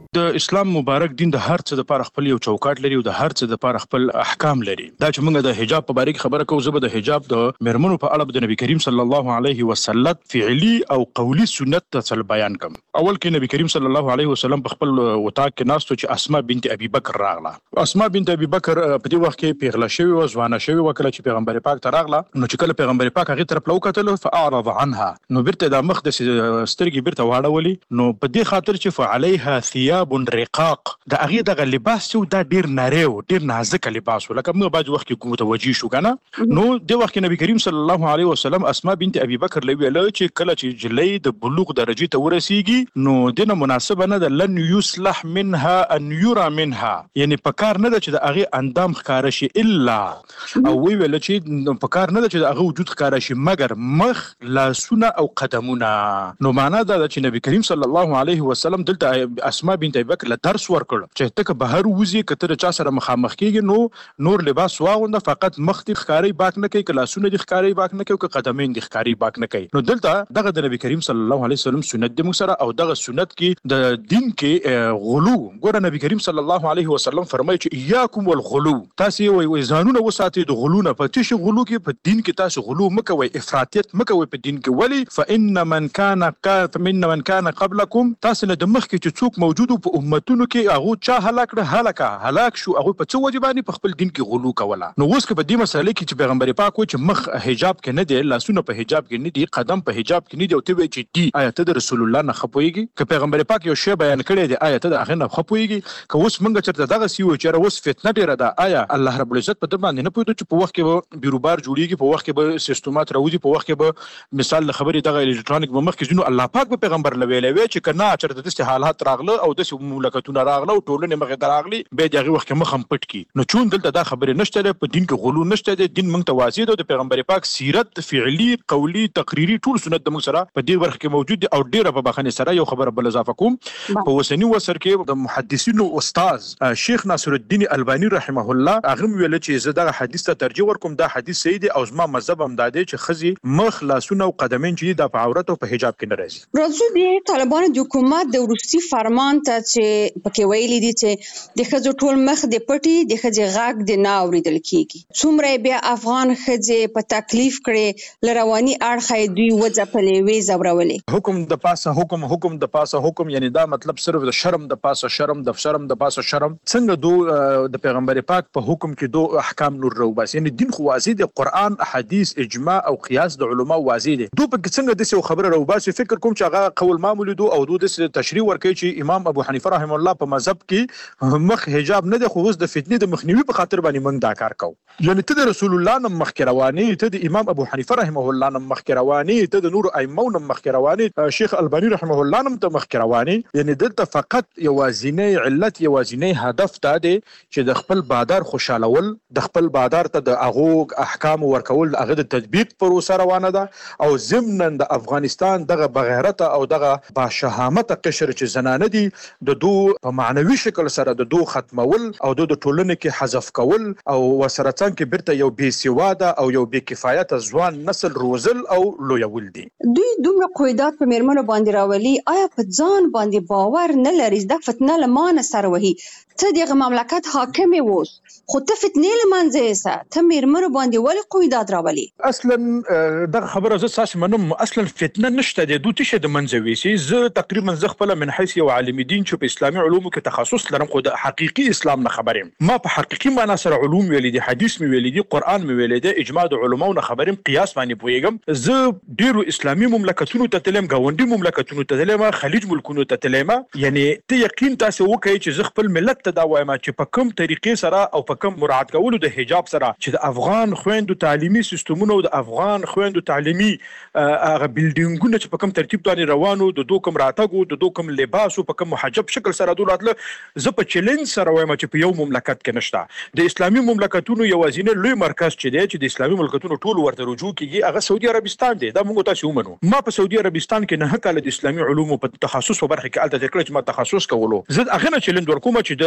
د اسلام مبارک دین د هر څه لپاره خپل یو چوکاټ لري او د هر څه لپاره خپل احکام لري. دا چې موږ د حجاب په اړه خبره کوو، زه به د حجاب د مرمنو په اړه د نبی کریم صلی الله علیه وسلم فعلی او قولی سنت ته بیان کوم. اول کې نبی کریم صلی الله علیه وسلم په خپل وطاق کې ناستو چې اسماء بنت ابي بکر راغله. اسماء بنت ابي بکر په دې وخت کې پیغله شوی او ځوانه شوی و. کله چې پیغمبر پاک ته راغله نو چې کله پیغمبر پاک هغه طرف لوکتل فاعرض عنها، نو بیرته د مخ د سترګې بیرته واړولې. نو په دې خاطر چې فعليها ثياب رقاق، د هغه د لباس چې دا ډیر نری او ډیر نازک لباس و، لکه موږ بعد وخت کې متوجي شو کنه. نو د وخت کې نبی کریم صلی الله علیه وسلم اسماء بنت ابي بکر لوي چې کله چې جلې د بلوغ درجه ته ورسیږي نو دنه مناسبه نه ده لن يصلح منها ان يرى منها، یعنی پکار نه ده چې د هغه اندام ښکار شي الا او وی ویل چې پکار نه ده چې د هغه وجود ښکار شي مگر مخ، لاسونه او قدمونه. نو معنا دا ده چې نبی کریم صلی الله علیه وسلم دلته اسماء بنت ابي بکر له درس ورکړ چې ته بهر وځي کته چا سره مخامخ کیږي نو نور لباس واغونده، فقط مخ دي ښکاری باک نه کوي، که لاسونه دي ښکاری باک نه کوي، که قدمین دي ښکاری باک نه کوي. نو دلته دغه د نبی کریم صلی الله علیه وسلم سنت د موږ سره او دغه سنت کې د دین کې غلو. ګوره نبی کریم صلی الله علیه وسلم فرمایي چې اياکم والغلو، تاسو وي وي ځانونه وساتئ د غلو نه. په تاسو غلو کې په دین کې تاسو غلو مکوئ، افراطیت مکوئ په دین کې. ولی فان من كان قات من من كان قبلكم، تاسو نه د مخ کې چې څوک موجود په امتونو کې هغه چا هلاک کړ، هلاکه هلاک شو، هغه په څه وجه باندې په خپل دین کې غلو کوله. نو اوس که په دې مسله کې چې پیغمبر پاک وایي چې مخ حجاب کې نه دی، لاسونه په حجاب کې نه دي، قدم په حجاب کې نه دی، او ته وایي چې دی آیا ته د رسول الله نه خپويږي؟ که پیغمبر پاک یو شی بیان کړی دی آیا ته د هغه نه خپويږي؟ که اوس موږ چرته دغه سی و چې اوس فتنه ډیره ده، آیا الله رب العزت په دې باندې نه پوهیږي چې په وخت کې به بیروبار جوړیږي، په وخت کې به سیستمات راوځي، په وخت کې به مثال خبرې دغه الکترونیک به مخ کې ځینو الله پاک به پیغمبر لویلې وی چې کنه چرته د حالات راغله او د مملکتونو راغله او ټولنه مخ ته راغلي به دغه وخت کې مخ هم پټ کی. نو چون دلته دا خبرې نشته په دین کې غلو نشته، د دین موږ ته واضح ده، د پیغمبر پاک سیرت فعلی قولی تقریری ټول سنت د موږ سره په دې ورخ کې موجود دي. او ډیره په بخښنې سره یو خبره بل اضافه کوم، په وسنی وسر کې د محدثینو استاد شیخ ناصر الدین البانی رحمه الله هغه ویل چې زه دغه حدیث ته ترجیح ورکوم، دا حدیث صحیح دی او زما مذهب هم دا دی چې خزي مخ، لاسونه او قدمین چې د عورت او په حجاب کې نه راځي. راځو د طالبانو د حکومت د ورستي فرمان ته چې پکې ویلي دي چې د خزو ټول مخ د پټي د خزي غاګ د نه اوریدل کیږي. څومره بیا افغان خزي په تکلیف کړي لرواني اړخې دوی وځپلې وې زورولې. حکم د پاسه حکم، حکم د پاسه حکم، یعنی دا مطلب صرف د شرم د پاسه شرم، د شرم د پاسه شرم. څنګه دو د پیغمبر پاک په حکم کې دو احکام نور رو بس، یعنی دین خو واضح دی، قران، احادیث، اجماع او قیاس د علما واضح دي. دو په څنګه د څه خبره رو بس فکر کوم چې هغه قول معمول دو او دو د تشریح ورکړي چې امام ابو حنیفه رحم الله په مذهب کې مخ حجاب نه دی، خو اوس د فتنې د مخنیوي په خاطر باندې موږ دا کار کوو. یعنی ته د رسول الله نم مخ رواني، ته د امام ابو حنیفه رحمه الله نم مخ رواني، ته د نور ائمه نم مخ رواني، شیخ البانی رحمه الله نم ته مخ رواني. یعنی دلته فقط یوازینی علت، یوازینی هدف دا دی چې د خپل بادار خوشالول، د خپل بادار ته د هغه احکام ورکول، هغه د تطبیق پروسه روانه ده. او ضمن د افغانستان دغه بغیرت او دغه باشهامت قشر چې زنانه دي د دو په معنوي شکل سره د دو ختمول او د ټولنې کې حذف کول او وسره څنګه بیرته یو بې سواده او یو بې کفایت ځوان نسل روزل او لویول دي. دوی دومره قیودات په میرمنو باندې راولي، آیا په ځان باندې باور نه لري د فتنه لمانه سره وهي؟ ته دغه مملکت حاکم ووس خو ته فتنې لمانځه سه، ته میرمنو باندې ولې قیودات راولي؟ اصلا دغه خبره زه ساس منم، اصلا فتنه نشته د دوی ته د منځوي سي. زه تقریبا زه خپل من حيث یو عالم دین چې په اسلامي علومو کې تخصص لرم، خو د حقيقي اسلام نه خبرم. ما په حقيقي معنا سره علوم ویلې دي، حدیث مې ویلې دي، قران مې ویلې دي، اجماع د علماو نه خبرم، قیاس باندې پويګم. زه ډیرو اسلامي مملکتونو ته تلم، غونډي مملکتونو ته تلم، خلیج ملکونو ته تلم. یعنی ته یقین تاسو وکړئ چې زه خپل ملت ته دا وایم چې په کوم طریقې سره او په کوم مراعات کولو د حجاب سره چې د افغان خويندو تعلیمي سیستمونو او د افغان خويندو تعلیمي هغه بلډینګونه چې په کوم ترتیب باندې روانو، د دوه کوم راتګو، د دوه کوم لباسو په کوم محجب شکل سره دولتله، زه په چیلنج سره وایم چې په یو مملکت کې نشته. د اسلامي مملکتونو یوازینی لوی مرکز چې دی چې د اسلامي مملکتونو ټول ورته رجوع کیږي هغه سعودي عربستان دی. دا موږ تاسو ومنو. ما په سعودي عربستان کې نه کال د اسلامي علومو په تخصص په برخه کې الته کړل چې ما تخصص کولو. زه هغه نه چیلنج ورکوم چې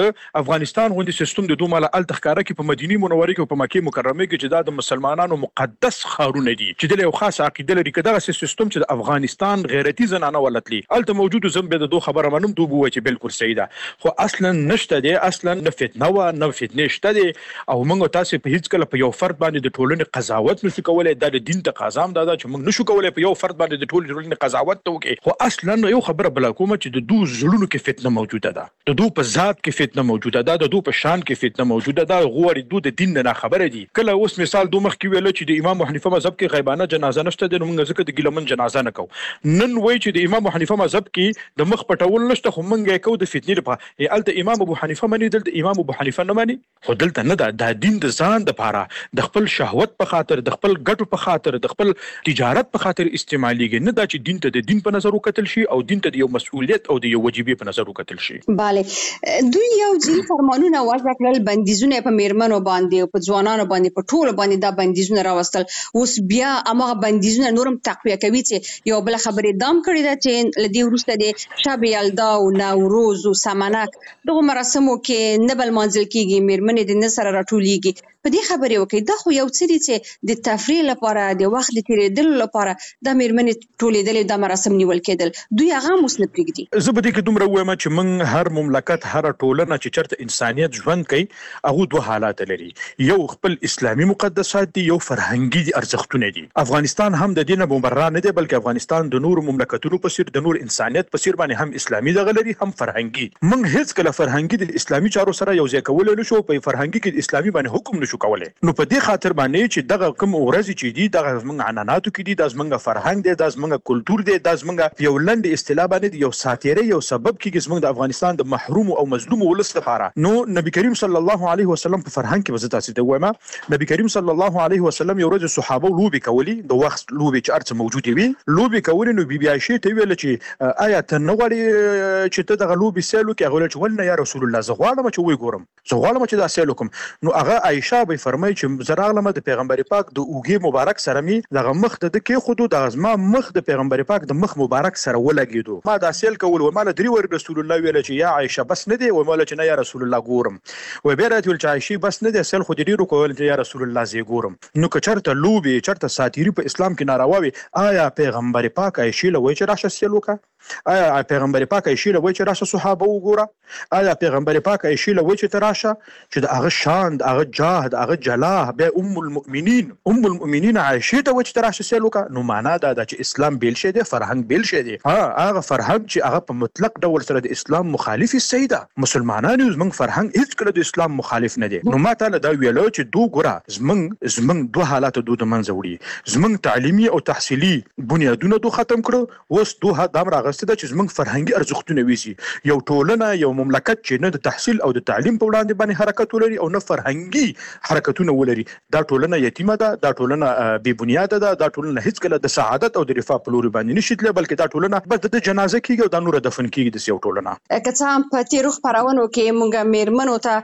د افغانستان غوندي سیستم د دوه مال ال تخکاره کې په مدینه منوره کې او په مکه مکرمه کې چې د مسلمانانو مقدس خارونه دي چې د یو خاص عقیده لري کداغه سیستم چې د افغانستان غیرتی زنانه ولتلی الته موجود زم به د دوه خبره منم دوه وو چې بالکل صحیح ده خو اصلا نشته دي اصلا نه فتنه و نه فتنه شته دي او موږ تاسو په هیڅ کله په یو فرد باندې د ټولنې قضاوت نشو کولای د دین تقاضا هم دا چې موږ نشو کولای په یو فرد باندې د ټولنې قضاوت وکړو خو اصلا یو خبره بل کومه چې د دوه زړونو کې فتنه موجوده ده د دوه په ذات کې فتنه موجوده ده د دوه په شان کې فتنه موجوده ده غوړي دوه د دین نه خبره دي کله اوس مثال دوه مخ کې ویل چې د امام حنیفه مذهب کې غیبانه جنازه نشته د موږ ځکه د ګلمن جنازه نه کو نن وای چې د امام حنیفه مذهب کې د مخ پټول نشته خو موږ یې کو د فتنې لپاره الته امام ابو حنیفه منی دلته امام ابو حنیفه نه منی خو دلته نه ده د دین د ځان د پاره د خپل شهوت په خاطر د خپل ګټو په خاطر د خپل تجارت په خاطر استعماليږي نه دا چې دین ته د دین په نظر وکتل شي او دین ته د یو مسؤلیت او د یو وجیبه په نظر وکتل شي bale دوی یو ځین فرمانونه وضع کړل بندیزونه په میرمنو باندې او په ځوانانو باندې په ټولو باندې دا بندیزونه راوستل اوس بیا هغه بندیزونه نورم تقویه کوي چې یو بل خبرې دام کړی دا چې لدی ورسته د شب یلدا او نوروز او سمنک دغه مراسمو کې نبل منځل کیږي میرمنې د نصر راټولېږي په دې خبرې وکړي دا خو یو څه دي چې د تفریح لپاره د وخت د تیرېدلو لپاره د میرمنې ټولېدل د مراسم نیول کېدل دوی هغه مسنه پرېږدي زه به دې کې دومره وایم چې موږ هر مملکت هر ټولنه چې چرته انسانيت ژوند کوي هغه دوه حالات لري یو خپل اسلامي مقدسات دي یو فرهنګي دي ارزښتونه دي افغانستان هم د دینه مبرر نه دی بلکې افغانستان د نور مملکتونو په څیر د نور انسانيت په څیر باندې هم اسلامي دغه لري هم فرهنګي موږ هیڅ کله فرهنګي د اسلامي چارو سره یو ځای کول نه شو په فرهنګي کې د اسلامي باندې حکم نشو کولای نو په دې خاطر باندې چې دغه کوم ورځ چې دي دغه موږ عناناتو کې دي د زمونږ فرهنګ دی د زمونږ کلچر دی د زمونږ یو لند اصطلاح باندې یو ساتیره یو سبب کې زمونږ د افغانستان د محروم او مظلوم ولس لپاره نو نبی کریم صلی الله علیه وسلم په فرهنګ کې وزت تاسو ته وایم نبی کریم صلی الله علیه وسلم یو ورځ صحابه لوبي کولی د وخت لوبي چې ارڅ موجود وي لوبي کولی نو بي بي عائشه ته ویل چې آیا ته نه غواړې چې ته دغه لوبي سیلو کې غوړل چې ولنه یا رسول الله زه غواړم چې وې ګورم زه غواړم چې دا سیلو کوم نو هغه عائشه به فرمایي چې زراغلم د پیغمبر پاک د اوګي مبارک سره می دغه مخ د کې خودو د ازما مخ د پیغمبر پاک د مخ مبارک سره ولګیدو ما دا سیل کول و مال درې ور رسول الله ویل چې یا عائشه بس نه دی و مال چې نه یا رسول الله ګورم و بیرته ول چې عائشه بس نه دی سیل خو دې ډیرو کول چې یا رسول الله زی ګورم نو که چرته لوبي چرته ساتيري په اسلام کې ناروا وي آیا پیغمبر پاک عائشه لوي چې راشه سیل وکا آیا پیغمبر پاک عائشه لوي چې راشه صحابه وګوره آیا پیغمبر پاک عائشه لوي چې تراشه چې د هغه شان د هغه جاه د هغه جلاه به ام المؤمنین ام المؤمنین عائشه ته چې تراشه سیل وکا نو معنا دا چې اسلام بیل شه دی فرهنګ بیل شه دی ها هغه فرهنګ چې هغه په مطلق ډول سره د اسلام مخالف سیده مسلمانانو زمنګ فرهنګ هیڅ کله د اسلام مخالف نه دی نو ما ته دا ویلو چې دوه ګره زمنګ زمنګ دوه حالات دوه د منځ وړي زمنګ تعلیمي او تحصیلي بنیادونه دوه ختم کړو اوس دوه دام راغسته د چې زمنګ فرهنګي ارزښتونه ویسي یو ټولنه یو مملکت چې نه د تحصیل او د تعلیم په وړاندې باندې حرکت ولري او نه فرهنګي حرکتونه ولري دا ټولنه یتیمه ده دا ټولنه بې بنیاده ده دا ټولنه هیڅ کله د سعادت او د رفاه په لور باندې نشي تللی بلکې دا ټولنه بس د جنازه کیږي او دا نور دفن کیږي د یو ټولنه که څه هم په تیرو خبرونو کې موږ میرمنو ته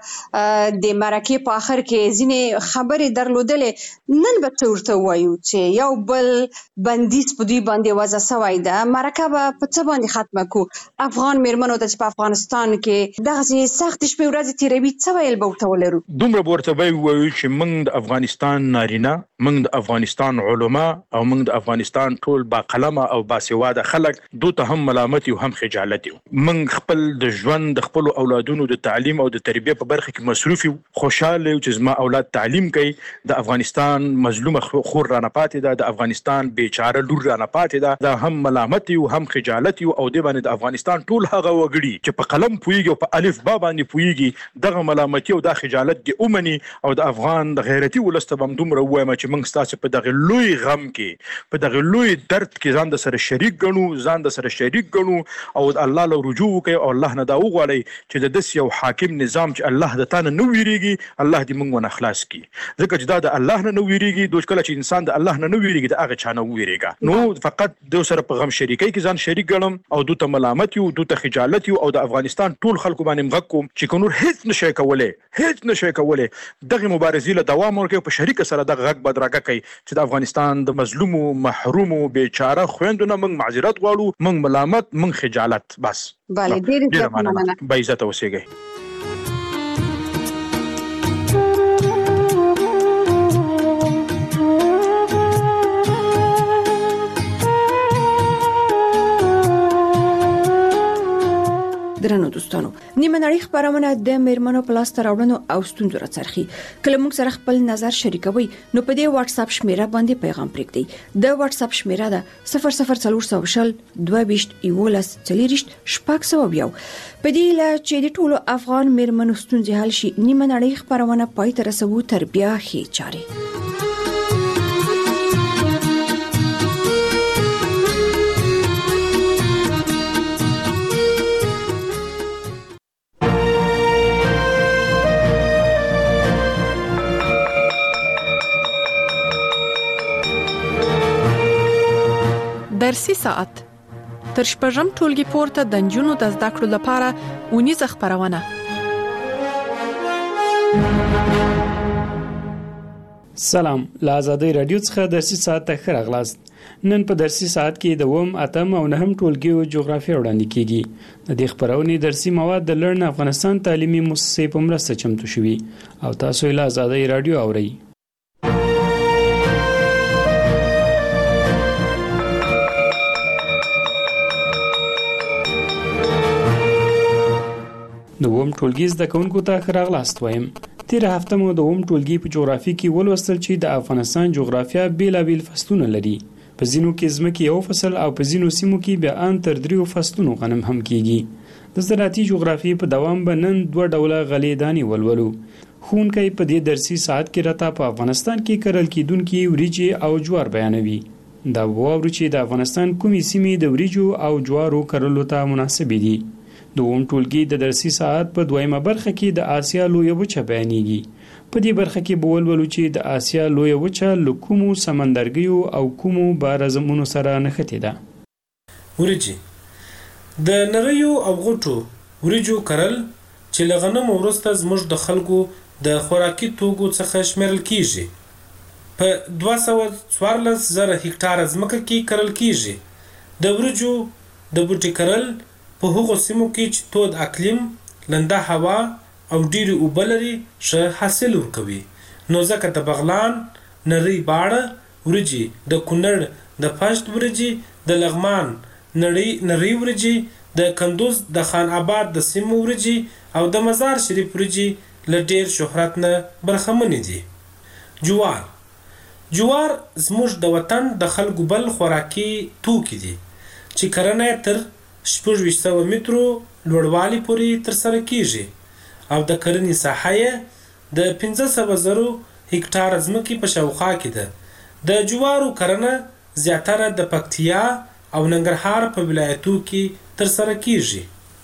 د مرکه په اخر کې ځینې خبرې درلودلې نن به ورته وایو چې یو بل بندیز په دوی باندې وضع شوی ده مرکه به په څه باندې ختمه کو افغان میرمنو ته چې په افغانستان کې دغه سخت شپې ورځې تیروي څه ویل به ورته ولرو دومره ورته وایو چې موږ د افغانستان نارینه موږ د افغانستان علما او موږ د افغانستان ټول با قلمه او با سواده خلک دوی ته هم ملامت او هم خجالت موږ خپل د ژوند د خپل اولادونو د تعلیم او د تربیه په برخه کې مصروف یو خوشاله یو چې زما اولاد تعلیم کوي د افغانستان مظلومه خور رانه پاتې ده د افغانستان بیچاره لور رانه پاتې ده دا هم ملامت او هم خجالت او د باندې د افغانستان ټول هغه وګړي چې په قلم پویږي او په الف با باندې پویږي دغه ملامت او د خجالت دی اومني او د افغان د غیرتی ولسته بم دومره وایم چې موږ ستاسو په دغه لوی غم کې په دغه لوی درد کې ځان د سره شریک ګڼو ځان د سره شریک ګڼو او الله له رجوع کوي او الله نه دا وغواړي چې د دس یو حاکم نظام چې الله د تانه نو ویریږي الله دې موږ ونه خلاص کړي ځکه چې دا د الله نه نو ویریږي دوی کله چې انسان د الله نه نو ویریږي د هغه چا نه ویریږي نو فقط د سره په غم شریکي کې ځان شریک ګڼم او دوی ته ملامت یو دوی ته خجالت یو او د افغانستان ټول خلکو باندې مغ کوم چې کونور هیڅ نشي کولای هیڅ نشي کولای دغه مبارزې له دوام ورکوي په شریک سره دغه غږ بدرګه کوي چې د افغانستان د مظلوم محروم بیچاره خويندونه موږ معذرت غواړو موږ ملامت موږ خجالت بس bale ډیر ډیر مننه با عزت اوسئ نیمه نړۍ خبرونه د میرمنو پلاس تراوړنو او ستونزو راڅرخي. کله موږ سره خپل نظر شریکوي نو په دې واتس اپ شمیره باندې پیغام پرېږدئ. د واتس اپ شمیره ده صفر صفر څلور شل دوه ویشت یولس څلوریشت شپږ سوه یو. په دې له چې د ټولو افغان میرمنو ستونزې حل شي نیمه نړۍ خبرونه پای ته رسوو تر بیا ښې چارې. درسي ساعت تر شپږم ټولګي پورته د نجونو د زده کړو لپاره اونیزه خبرونه. سلام، له آزادۍ رادیو څخه درسي ساعت ته ښه راغلاست. نن په درسي ساعت کې د اووم، اتم او نهم ټولګیو جغرافیه وړاندې کیږي. د دې خبرونې درسي مواد د لرن افغانستان تعلیمي مؤسسې په مرسته چمتو شوي او تاسو یې له آزادۍ رادیو اورئ. د اووم ټولګي زده کوونکو ته ښه راغلاست وایم. تېره هفته مو د اووم ټولګي په جغرافیه کې ولوستل چې د افغانستان جغرافیه بیلابیل فصلونه لري. په ځینو کې ځمکې یو فصل او په ځینو سیمو کې بیا ان تر دریو فصلونو غنم هم کیږي. د زراعتي جغرافیې په دوام به نن دوه ډوله غلې دانې ولولو. ښوونکی په دې درسي ساعت کې راته په افغانستان کې کرل کیدونکي وریجې او جوار بیانوي. دا واورو چې د افغانستان کومې سیمې د وریجو او جوارو کرلو ته مناسبې دي. د اووم ټولګي د درسي ساعت په دویمه برخه کې د آسیا لویه وچه بیانېږي. په دې برخه کې به ولولو چې د آسیا لویه وچه له کومو سمندرګیو او کومو بارزمونو سره نښتې ده. وریجې د نریو او غټو وریجو کرل چې له غنمو وروسته زموږ د خلکو د خوراکي توکو څخه شمیرل کیږي. په دوه سوه څوارلس زره هکټاره ځمکه کې کرل کیږي. د وریجو د بوټي کرل په هغو سیمو کې چې تود اقلیم، لنده هوا او ډیرې اوبه لري ښه حاصل ورکوي. نو ځکه د بغلان، نری باړه وریجې، د کونړ د پشت وریجې، د لغمان نری نری وریجې، د کندوز د خان آباد د سیمو وریجې او د مزار شریف وریجې له ډیر شهرت نه برخمنې دي. جوار جوار زموږ د وطن د خلکو بل خوراکي توکي دي چې کرنه تر شپږ ویشت سوه مترو لوړوالي پورې ترسره کیږي او د کرنې ساحه یې د پنځه سوه زرو هکټاره ځمکې په شاوخوا کې ده. د جوارو کرنه زیاتره د پکتیا او ننګرهار په ولایتو کې ترسره کیږي.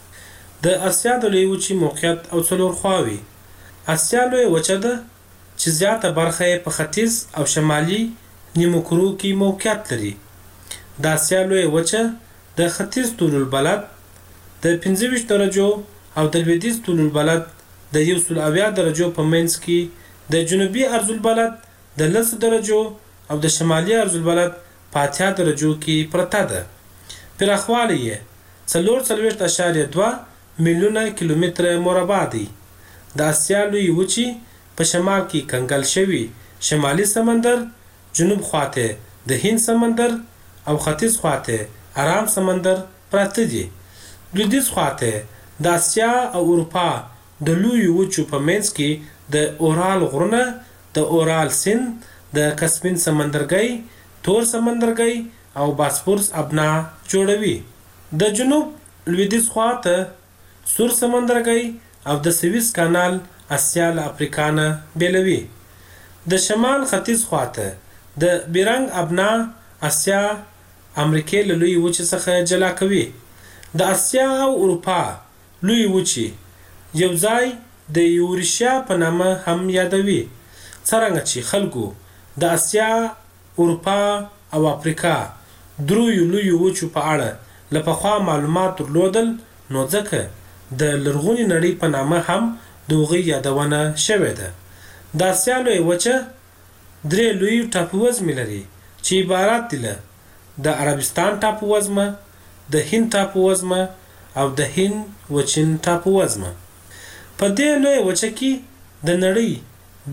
د اسیا د لویې وچې موقعیت او څلور خواوې. اسیا لویه وچه ده چې زیاته برخه یې په ختیځ او شمالي نیمو کرو کې موقعیت لري. د اسیا لویه وچه د ختیځ طول البلد د پنځه ویشت درجو او د لویدیځ طول البلد د یو سل اویا درجو په منځ کې، د جنوبي عرض البلد د لس درجو او د شمالي عرض البلد په اتیا درجو کې پرته ده. پراخوالی یې څلور څلوېښت اعشاریه دوه میلیونه کیلومتره مربع دی. د اسیا لویې وچې په شمال کې کنګل شوي شمالي سمندر، جنوب خواته د هند سمندر او ختیځ خواته آرام سمندر پراته دي. لویدیځ خواته د اسیا او اروپا د لویو وچو په منځ کې د اورال غرونه، د اورال سیند، د کسپین سمندرګي، تور سمندرګي او باسفورس ابنا جوړوي. د جنوب لویدیځ خواته سور سمندرګي او د سویس کانال اسیا له افریقا نه بیلوي. د شمال ختیځ خواته د بیرنګ ابنا اسیا امریکې له لویې وچې څخه جلا کوي. د اسیا او اروپا لویې وچې یو ځای د یوریشیا په نامه هم یادوي. څرنګه چې خلکو د اسیا، اروپا او افریقا دریو لویو وچو په اړه له پخوا معلومات درلودل، نو ځکه د لرغونې نړۍ په نامه هم د هغوی یادونه شوې ده. د اسیا لویه وچه درې لوی ټاپووزمې لري چې عبارت دي له د عربستان ټاپووزمه، د هند ټاپووزمه او د هند وچین ټاپووزمه. په دې لویه وچه کې د نړۍ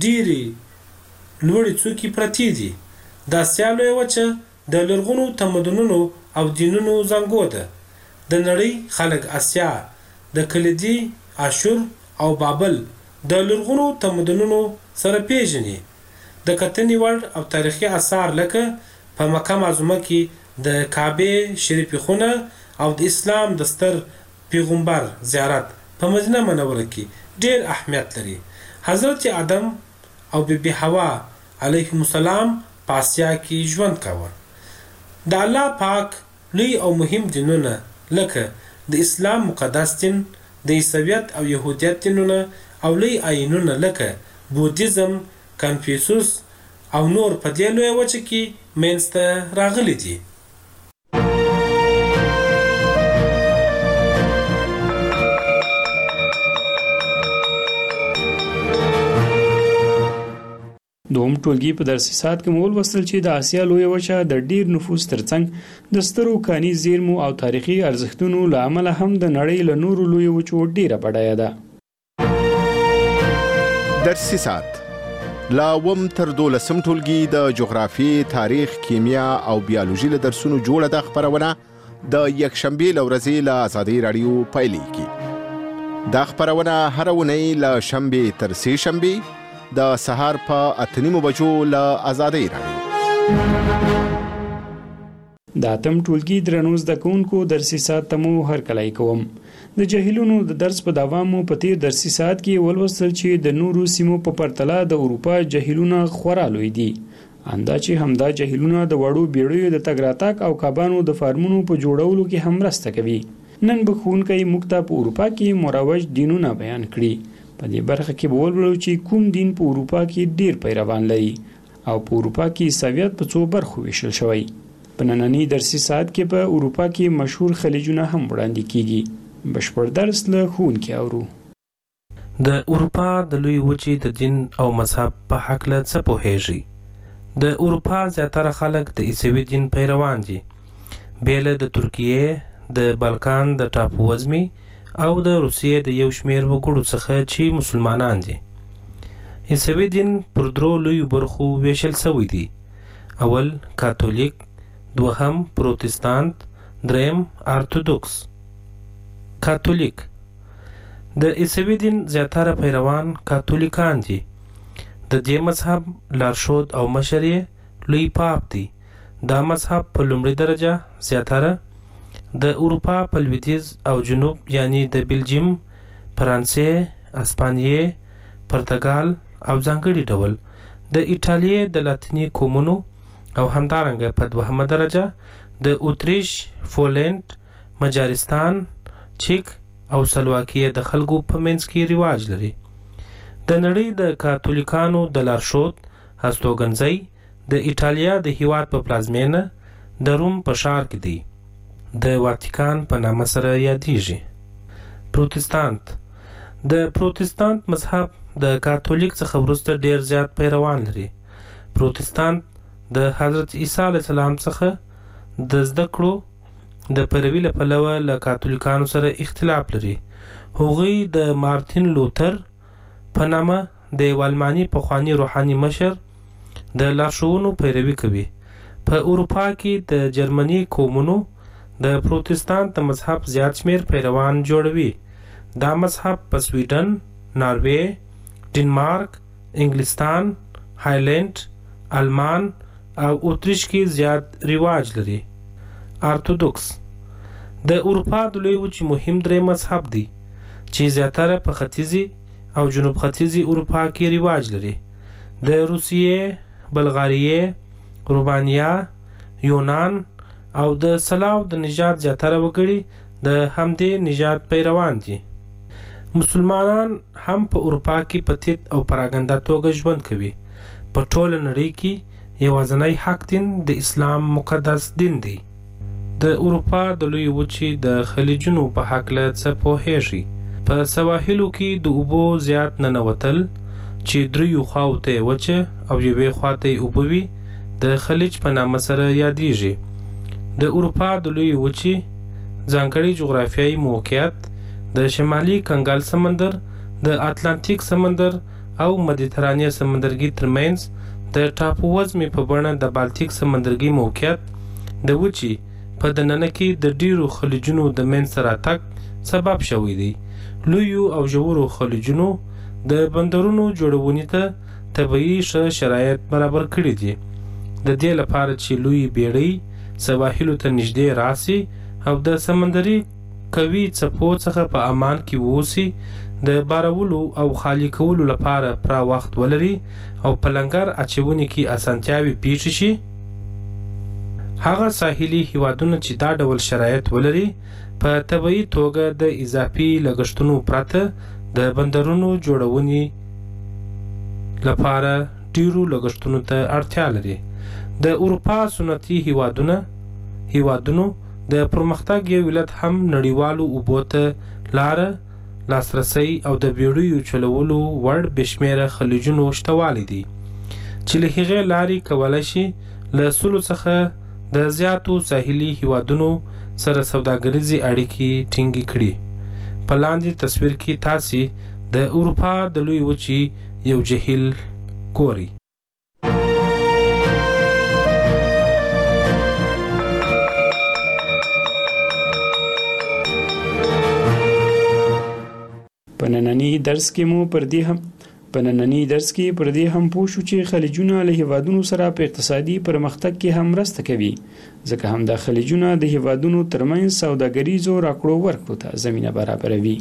ډېرې لوړې څوکې پرتې دي. د اسیا لویه وچه د لرغونو تمدنونو او دینونو زانګو ده. د نړۍ خلک اسیا د کلیدي اشور او بابل د لرغونو تمدنونو سره پیژني. د کتنې وړ او تاریخي آثار لکه په مکه معظمه کې د کعبه شریف خونه او د اسلام د ستر پیغمبر زیارت په مدینه منوره کې ډېر اهمیت لري. حضرت آدم او بیبي حوا علیهم السلام په آسیا کې ژوند کاوه. د الله پاک لوی او مهم دینونه لکه د اسلام مقدس دین، د عیسویت او يهودیت دینونه او لوی آیینونه لکه بودیزم، کنفیوسوس او نور په دې لوی وچه کې منځته راغلي دي. دوم ټولګي په درسي ساعت کې مول وصل چې د آسیا لوی وچه د ډیر نفوس ترڅنګ د سترو کاني زیرمو او تاریخي ارزښتونو له امله هم د نړۍ له نورو لوی وچو ډیره بډایه ده. درسي ساعت لا وم تر دولسم ټولګي د جغرافي، تاریخ، کیمیا او بیولوژي له درسونو جوړه د خبرونه د یکشنبه له ورځې له آزادۍ رادیو پیلېږي. دا خبرونه هر اونۍ له شنبه تر سه شنبه د سهار په اته نیمو بجو له آزادۍ رادیو. د اتم ټولګي درنو زده کوونکو درسي ساعت ته مو هرکلی کوم. د جهیلونو د درس په دوام مو په تیر درسي ساعت کې ولوستل چې د نورو سیمو په پرتله د اروپا جهیلونه خورا لوی دي. اندا چې همدا جهیلونه د وړو بیړیو د تګ راتګ او کبانو د فارمونو په جوړولو کې هم مرسته کوي. نن به ښوونکی موږ ته په اروپا کې مروج دینونه بیان کړي. په دې برخه کې به ولولو چې کوم دین په اروپا کې ډیر پیروان لري او په اروپا کې عیسویت په څو برخو ویشل شوی. په نننی درسي ساعت کې په اروپا کې مشهور خلیجونه هم وړاندې کیږي. بشپړ درس له ښوونکي اورو. د اروپا د لوی وچې د دین او مذهب په حق له څه پوهیږي؟ د اروپا زیاتره خلک د عیسوي دین پیروان دي، بیله د ترکیې، د بالکان د ټاپووزمې او د روسیې د یو شمیر وګړو څخه چې مسلمانان دي. عیسوي دین پر درو لویو برخو ویشل شوی دی. اول کاتولیک، دوهم پروتستانت، دریم ارتودوکس. کاتولیک د عیسوي دین زیاتره پیروان کاتولیکان دي. د دې مذهب لارښود او مشر یې لوی پاپ دی. دا مذهب په لومړي درجه زیاتره د اروپا په لویدیځ او جنوب یعنی د بلجیم، فرانسې، اسپانیې، پرتګال او ځانګړي ډول د ایټالیې د لاتیني قومونو او همدارنګه په دوهمه درجه د اتریش، پولند، مجارستان، چیک او سلواکیې د خلکو په منځ کې رواج لري. د نړۍ د کاتولیکانو د لارښود هستوګنځی د ایټالیا د هیواد په پلازمینه د روم په ښار کې دی. د واتیکان په نامه سره یادیږي. پروتستانت د پروتستانت مذهب د کاتولیک څخه وروسته ډیر زیات پیروان لري. پروتستانت د حضرت عیسی علیه السلام څخه د زده کړو د پیروي له پلوه له کاتولیکانو سره اختلاف لري. هغوی د مارتین لوتر په نامه د یو الماني پخواني روحاني مشر د لارښوونو پیروي کوي. په اروپا کې د جرمني قومونو د پروتستانت د مذهب زیات شمیر پیروان جوړوي. دا مذهب په سویډن، ناروې، ډنمارک، انګلستان، هایلند، آلمان او اتریش کې زیات رواج لري. ارتودوکس د اروپا د لوی وچې مهم درې مذهب دی چې زیاتره په ختیځي او جنوب ختیځي اروپا کې رواج لري. د روسیې، بلغاریې، رومانیا، یونان او د سلاو د نژاد زیاتره وګړي د همدې نژاد پیروان دي. مسلمانان هم په اروپا کې په تیت او پراګنده توګه ژوند کوي. په ټوله نړۍ کې یوازینی حق دین د اسلام مقدس دین دی. د اروپا د لوی وچې د خلیجونو په حق له څه پوهیږي؟ په سواحلو کې د اوبو زیات ننوتل چې دریو خواو ته وچه او یوې خوا ته اوبه وي د خلیج په نامه سره یادیږي. د اروپا د لوی وچې ځانګړی جغرافیایي موقعیت د شمالي کنګل سمندر، د اتلانتیک سمندر او مدیترانې سمندرګي ترمنځ د ټاپووزمې په بڼه د بالتیک سمندرګي موقعیت د وچې په دننه کې د ډیرو خلیجونو د منځته راتګ سبب شوی دی. لویو او ژورو خلیجونو د بندرونو جوړونې ته طبیعي ښه شرایط برابر کړي دي، د دې لپاره چې لوی بیړۍ سواحلو ته نږدې راسي او د سمندري قوي څپو څخه په امان کې واوسي، د بارولو او خالي کولو لپاره پوره وخت ولري او په لنګر اچونې کې اسانتیاوې پیښ شي. هغه ساحلي هیوادونه چې دا ډول شرایط ولري په طبیعي توګه د اضافي لګښتونو پرته د بندرونو جوړونې لپاره ډیرو لګښتونو ته اړتیا لري. د اروپا صنعتي هیوادونه هیوادونو د پرمختګ یو علت هم نړیوالو اوبو ته لاره، لاسرسی او د بیړیو چلولو وړ بېشمېره خلیجونو شتوالی دي چې له هغې لارې کولی شي له سلو څخه د زیاتو ساحلي هیوادونو سره سوداګریزې اړیکې ټینګې کړي. په لاندې تصویر کې تاسې د اروپا د لوی وچې یو جهیل ګورئ. په ننني درس کې مو پر دې هم په ننني درس کې پر دې هم پوه شو چې خلیجونه له هیوادونو سره په اقتصادي پرمختګ کې هم مرسته کوي، ځکه هم دا خلیجونه د هیوادونو ترمنځ سوداګریزو راکړو ورکړو ته زمینه برابروي.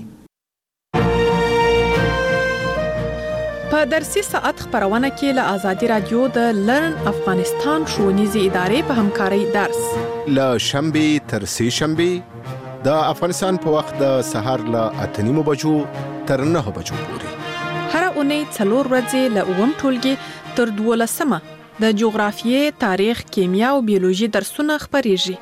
په درسي ساعت خبرونه کې له آزادي رادیو د لرن افغانستان ښوونیزې ادارې په همکارۍ درس له شنبې تر سې شنبې د افغانستان په وخت د سهار له اته نیمو بجو تر نهو بجو پورې. هر اونۍ څلور ورځې له اووم ټولګي تر دولسمه د جغرافیې، تاریخ، کیمیا او بیولوژي درسونه خپریږي.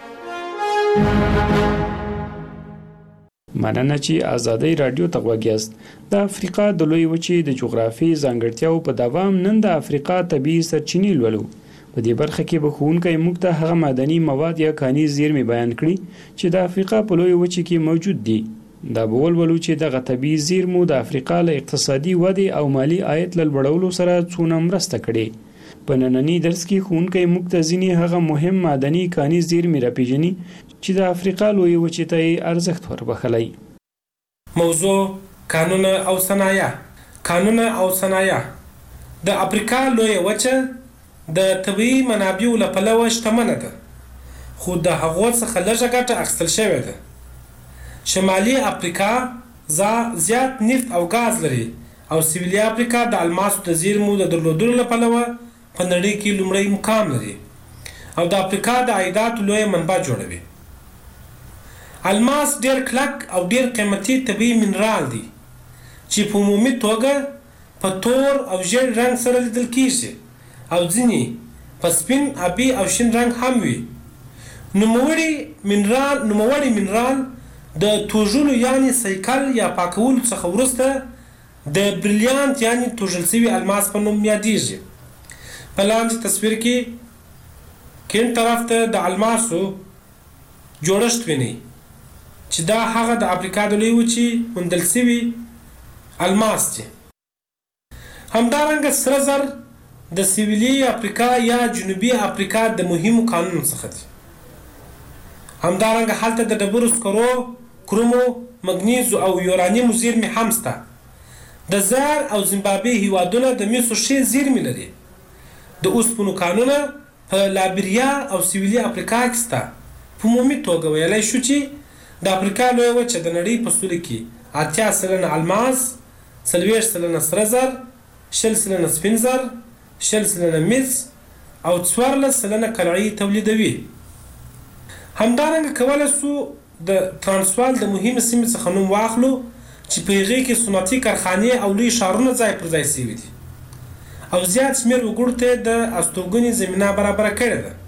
مننه چې آزادۍ رادیو ته غوږ یاست. د افریقا د لوی وچې د جغرافیې ځانګړتیاو په دوام نن د افریقا طبیعي سرچینې لولو. په دې برخه کې به ښوونکی موږ ته هغه معدني مواد یا کاني زیرمې بیان کړي چې د افریقا په لوی وچې کې موجود دي. دا به ولولو چې دغه طبیعي زیرمو د افریقا له اقتصادي ودې او مالي عاید له لوړولو سره څونه مرسته کړې. په ننني درس کې ښوونکی موږ ته ځینې هغه مهم معدني کاني زیرمې راپېژني چې د افریقا لوی وچې ته یې ارزښت وربخلی. موضوع کانونه او صنایع. کانونه او صنایع د افریقا لوی وچه د طبیعي منابعو له پلوه شتمنه ده، خو د هغو څخه لږه ګټه اخیستل شوې ده. شمالي افریقا زیات نفت او ګاز لري او سویلي افریقا د الماسو د زیرمو د درلودلو له پلوه په نړۍ کې لومړی مقام لري او د افریقا د عایداتو لویه منبع جوړوي. الماس ډیر کلک او ډیر قیمتي طبیعي منرال دی چې په عمومي توګه په تور او ژیړ رنګ سره لیدل کیږي او ځینې په سپین، آبي او شین رنګ هم وي. نوموړی منرال نوموړی منرال د توژلو یعنی سایکل یا پاکولو څخه وروسته د بریلیانت یعنی توژل شوي الماس په نوم یادیږي. په لاندې تصویر کې کیڼ طرف ته د الماسو جوړښت وینئ چې دا هغه د افریقا د لوی وچې موندل شوي الماس دي. همدارنګه سره زر د سویلي افریقا یا جنوبي افریقا د مهمو کانونو څخه دي. همدارنګه هلته د ډبرو سکرو، کرومو، مګنیزو او یورانیمو زیرمې هم شته. د زار او زیمبابوې هیوادونه د مسو ښې زیرمې لري. د اوسپنو کانونه په لایبریا او سویلي افریقا کې شته. په عمومي توګه ویلی شو چې د افریقا لویه وچه د نړۍ په سطحه کې اتیا سلنه الماس، څلوېښت سلنه سره زر، شل سلنه سپین زر، شل سلنه مس او څوارلس سلنه قلعې تولیدوي. همدارنګه کولی شو د ترانسوال د مهمې سیمې څخه نوم واخلو چې په هغې کې صنعتي کارخانې او لوی ښارونه ځای پر ځای شوي دي او زیات شمېر وګړو ته د استوګنې زمینه برابره کړې ده.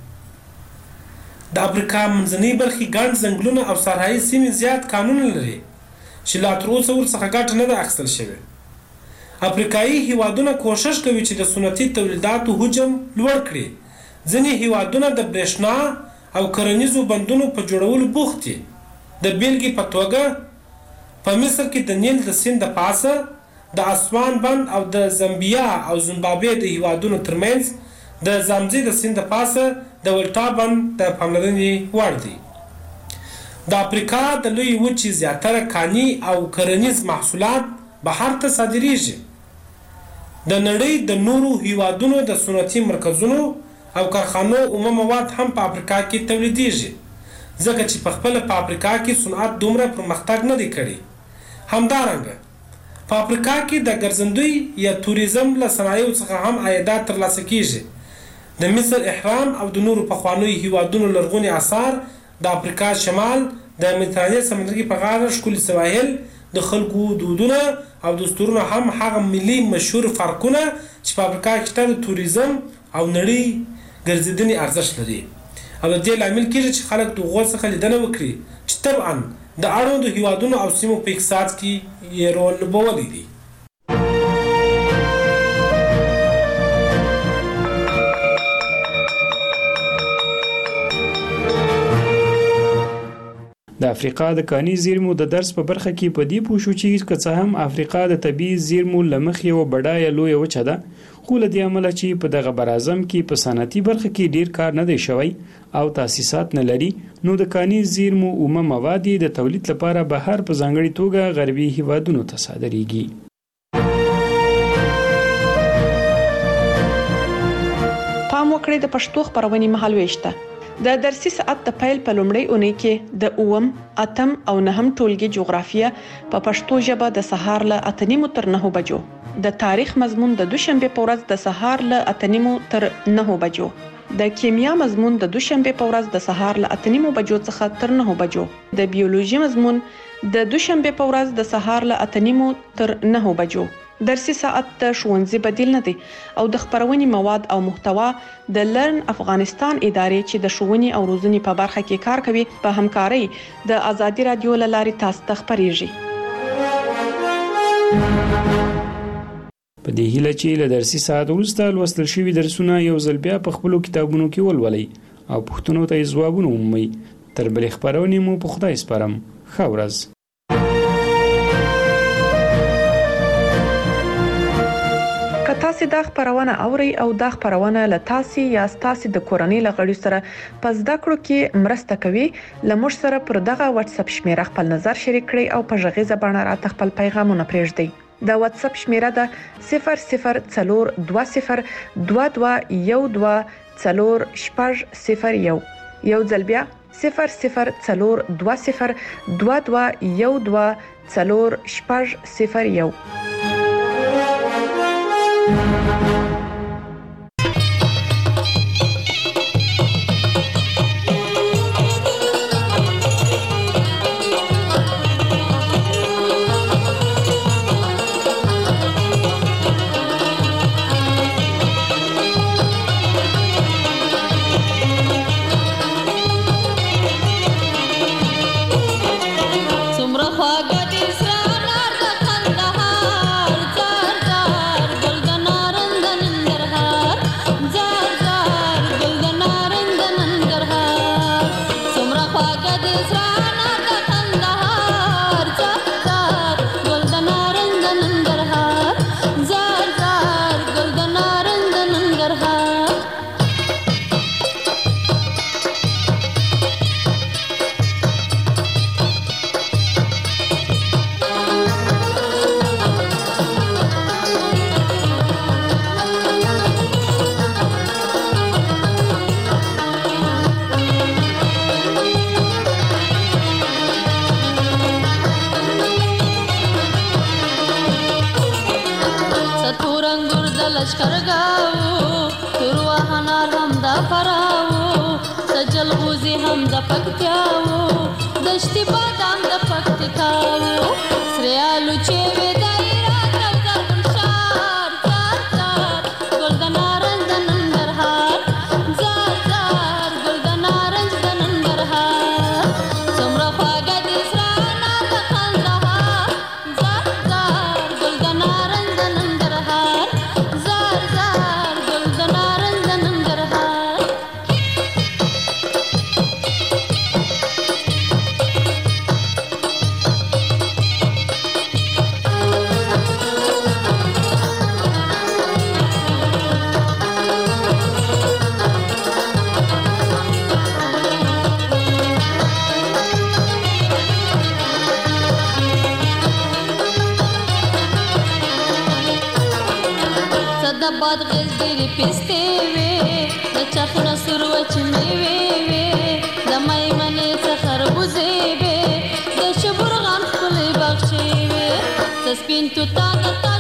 د افریقا منځنۍ برخې ګڼ ځنګلونه او صحرایي سیمې زیات کانونه لري چې لا تر اوسه ورڅخه ګټه نه ده اخیستل شوې. افریقایي هیوادونه کوښښ کوي چې د صنعتي تولیداتو حجم لوړ کړي. ځینې هیوادونه د برېښنا او کرنیزو بندونو په جوړولو بوخت دي. د بیلګې په توګه په مصر کې د نیل د سیند د پاسه د اسوان بند او د زامبیا او زیمبابوې د هیوادونو ترمنځ د زامزي د سیند د پاسه د ولټا بند د پاملرنې وړ دی. د افریقا د لوی وچې زیاتره کاني او کرنیز محصولات بهر ته صادریږي. د نړۍ د نورو هیوادونو د صنعتي مرکزونو او کارخانو اومه مواد هم په افریقا کې تولیدیږي، ځکه چې په خپله په افریقا کې صنعت دومره پرمختګ نه دی کړی. همدارنګه په افریقا کې د ګرځندوی یا توریزم له صنایعو څخه هم عایدات ترلاسه کیږي. د مصر احرام او د نورو پخوانیو هیوادونو لرغوني آثار، د افریقا شمال، د مدیترانې سمندرګي په غاړه ښکلي سواحل، د خلکو دودونه او دستورونه هم هغه ملي مشهور فرقونه چې په افریقا کې شته د توریزم او نړۍ ګرځېدنې ارزښت لري، او د دې لامل کېږي چې خلک د هغو څخه لیدنه وکړي چې طبعا د اړوندو هیوادونو او سیمو په اقتصاد کې یې رول لوبولی دی. د افریقا د کاني زیرمو د درس په برخه کې په دې پوه شو چې که څه هم افریقا د طبیعي زیرمو له مخې یوه بډایه لویه وچه ده، خو له دې امله چې په دغه براعظم کې په صنعتي برخه کې ډیر کار نه دی شوی او تاسیسات نه لري، نو د کاني زیرمو اومه مواد د تولید لپاره بهر په ځانګړې توګه غربي هیوادونو ته صادریږي. پام وکړئ د پښتو خبرونې مهالويشته. د درسي ساعت د پیل په لومړۍ اونۍ کې د اوم، اتم او نهم ټولګي جغرافیه په پښتو ژبه د سهار له اته نیمو تر نهو بجو، د تاریخ مضمون د دوشنبه په ورځ د سهار له اته نیمو تر نهو بجو، د کیمیا مضمون د دوشنبه په ورځ د سهار له اته نیمو بجو څخه تر نهو بجو، د بیولوژي مضمون د دوشنبه په ورځ د سهار له اته نیمو تر نهو بجو. درسي ساعت د ښوونځي بدیل نه دی او د خبرونې مواد او محتوا د لرن افغانستان ادارې چې د ښوونې او روزنې په برخه کې کار کوي په همکارۍ د ازادي رادیو له لارې تاسو ته خبرېږي. په دې هیله چې له درسي ساعت وروسته لوستل شوي درسونه یو ځل بیا په خپلو کتابونو کې ولولئ او پوښتنو ته یې ځوابونه ومومئ. تر بلې خپرونې مو په خدای سپارم. ښه ورځ. که تاسو دا خبرونه اورئ او دا خبرونه له تاسو یا تاسو د کورنۍ لغړي سره په زده کړو کې مرسته کوي، لمر سره پر دغه واتس اپ شمیره خپل نظر شریک کړئ او په ژغیزه باندې راته خپل پیغامونه پرېږدئ. د واتس اپ شمیره ده صفر صفر څلور دوه صفر دوه دوه یو دوه څلور شپږ صفر یو. یو ځل بیا صفر صفر څلور دوه صفر دوه دوه یو دوه څلور شپږ صفر یو. لشکرګاو تور وهنار هم د فراو سجل غوزي هم د پکتیاو دشتي بادام د پکتیاو سریالو چې وې دایره کړه ګلشار زار زار ګل د نارنج د ننګرهار زار زار ګل د نارنج د ننګرهار څومره خواږه دي سرانه د قندهار زار زار ګل د نارنج د ننګرهار زار زار ګل د نارنج د ننګرهار د بادغیس ډېرې پستې وې د چخنه سور وچ میوې وې د میمنې څه خربوزې وې د شبرغان ښکلې باغچې وې څه سپین توتان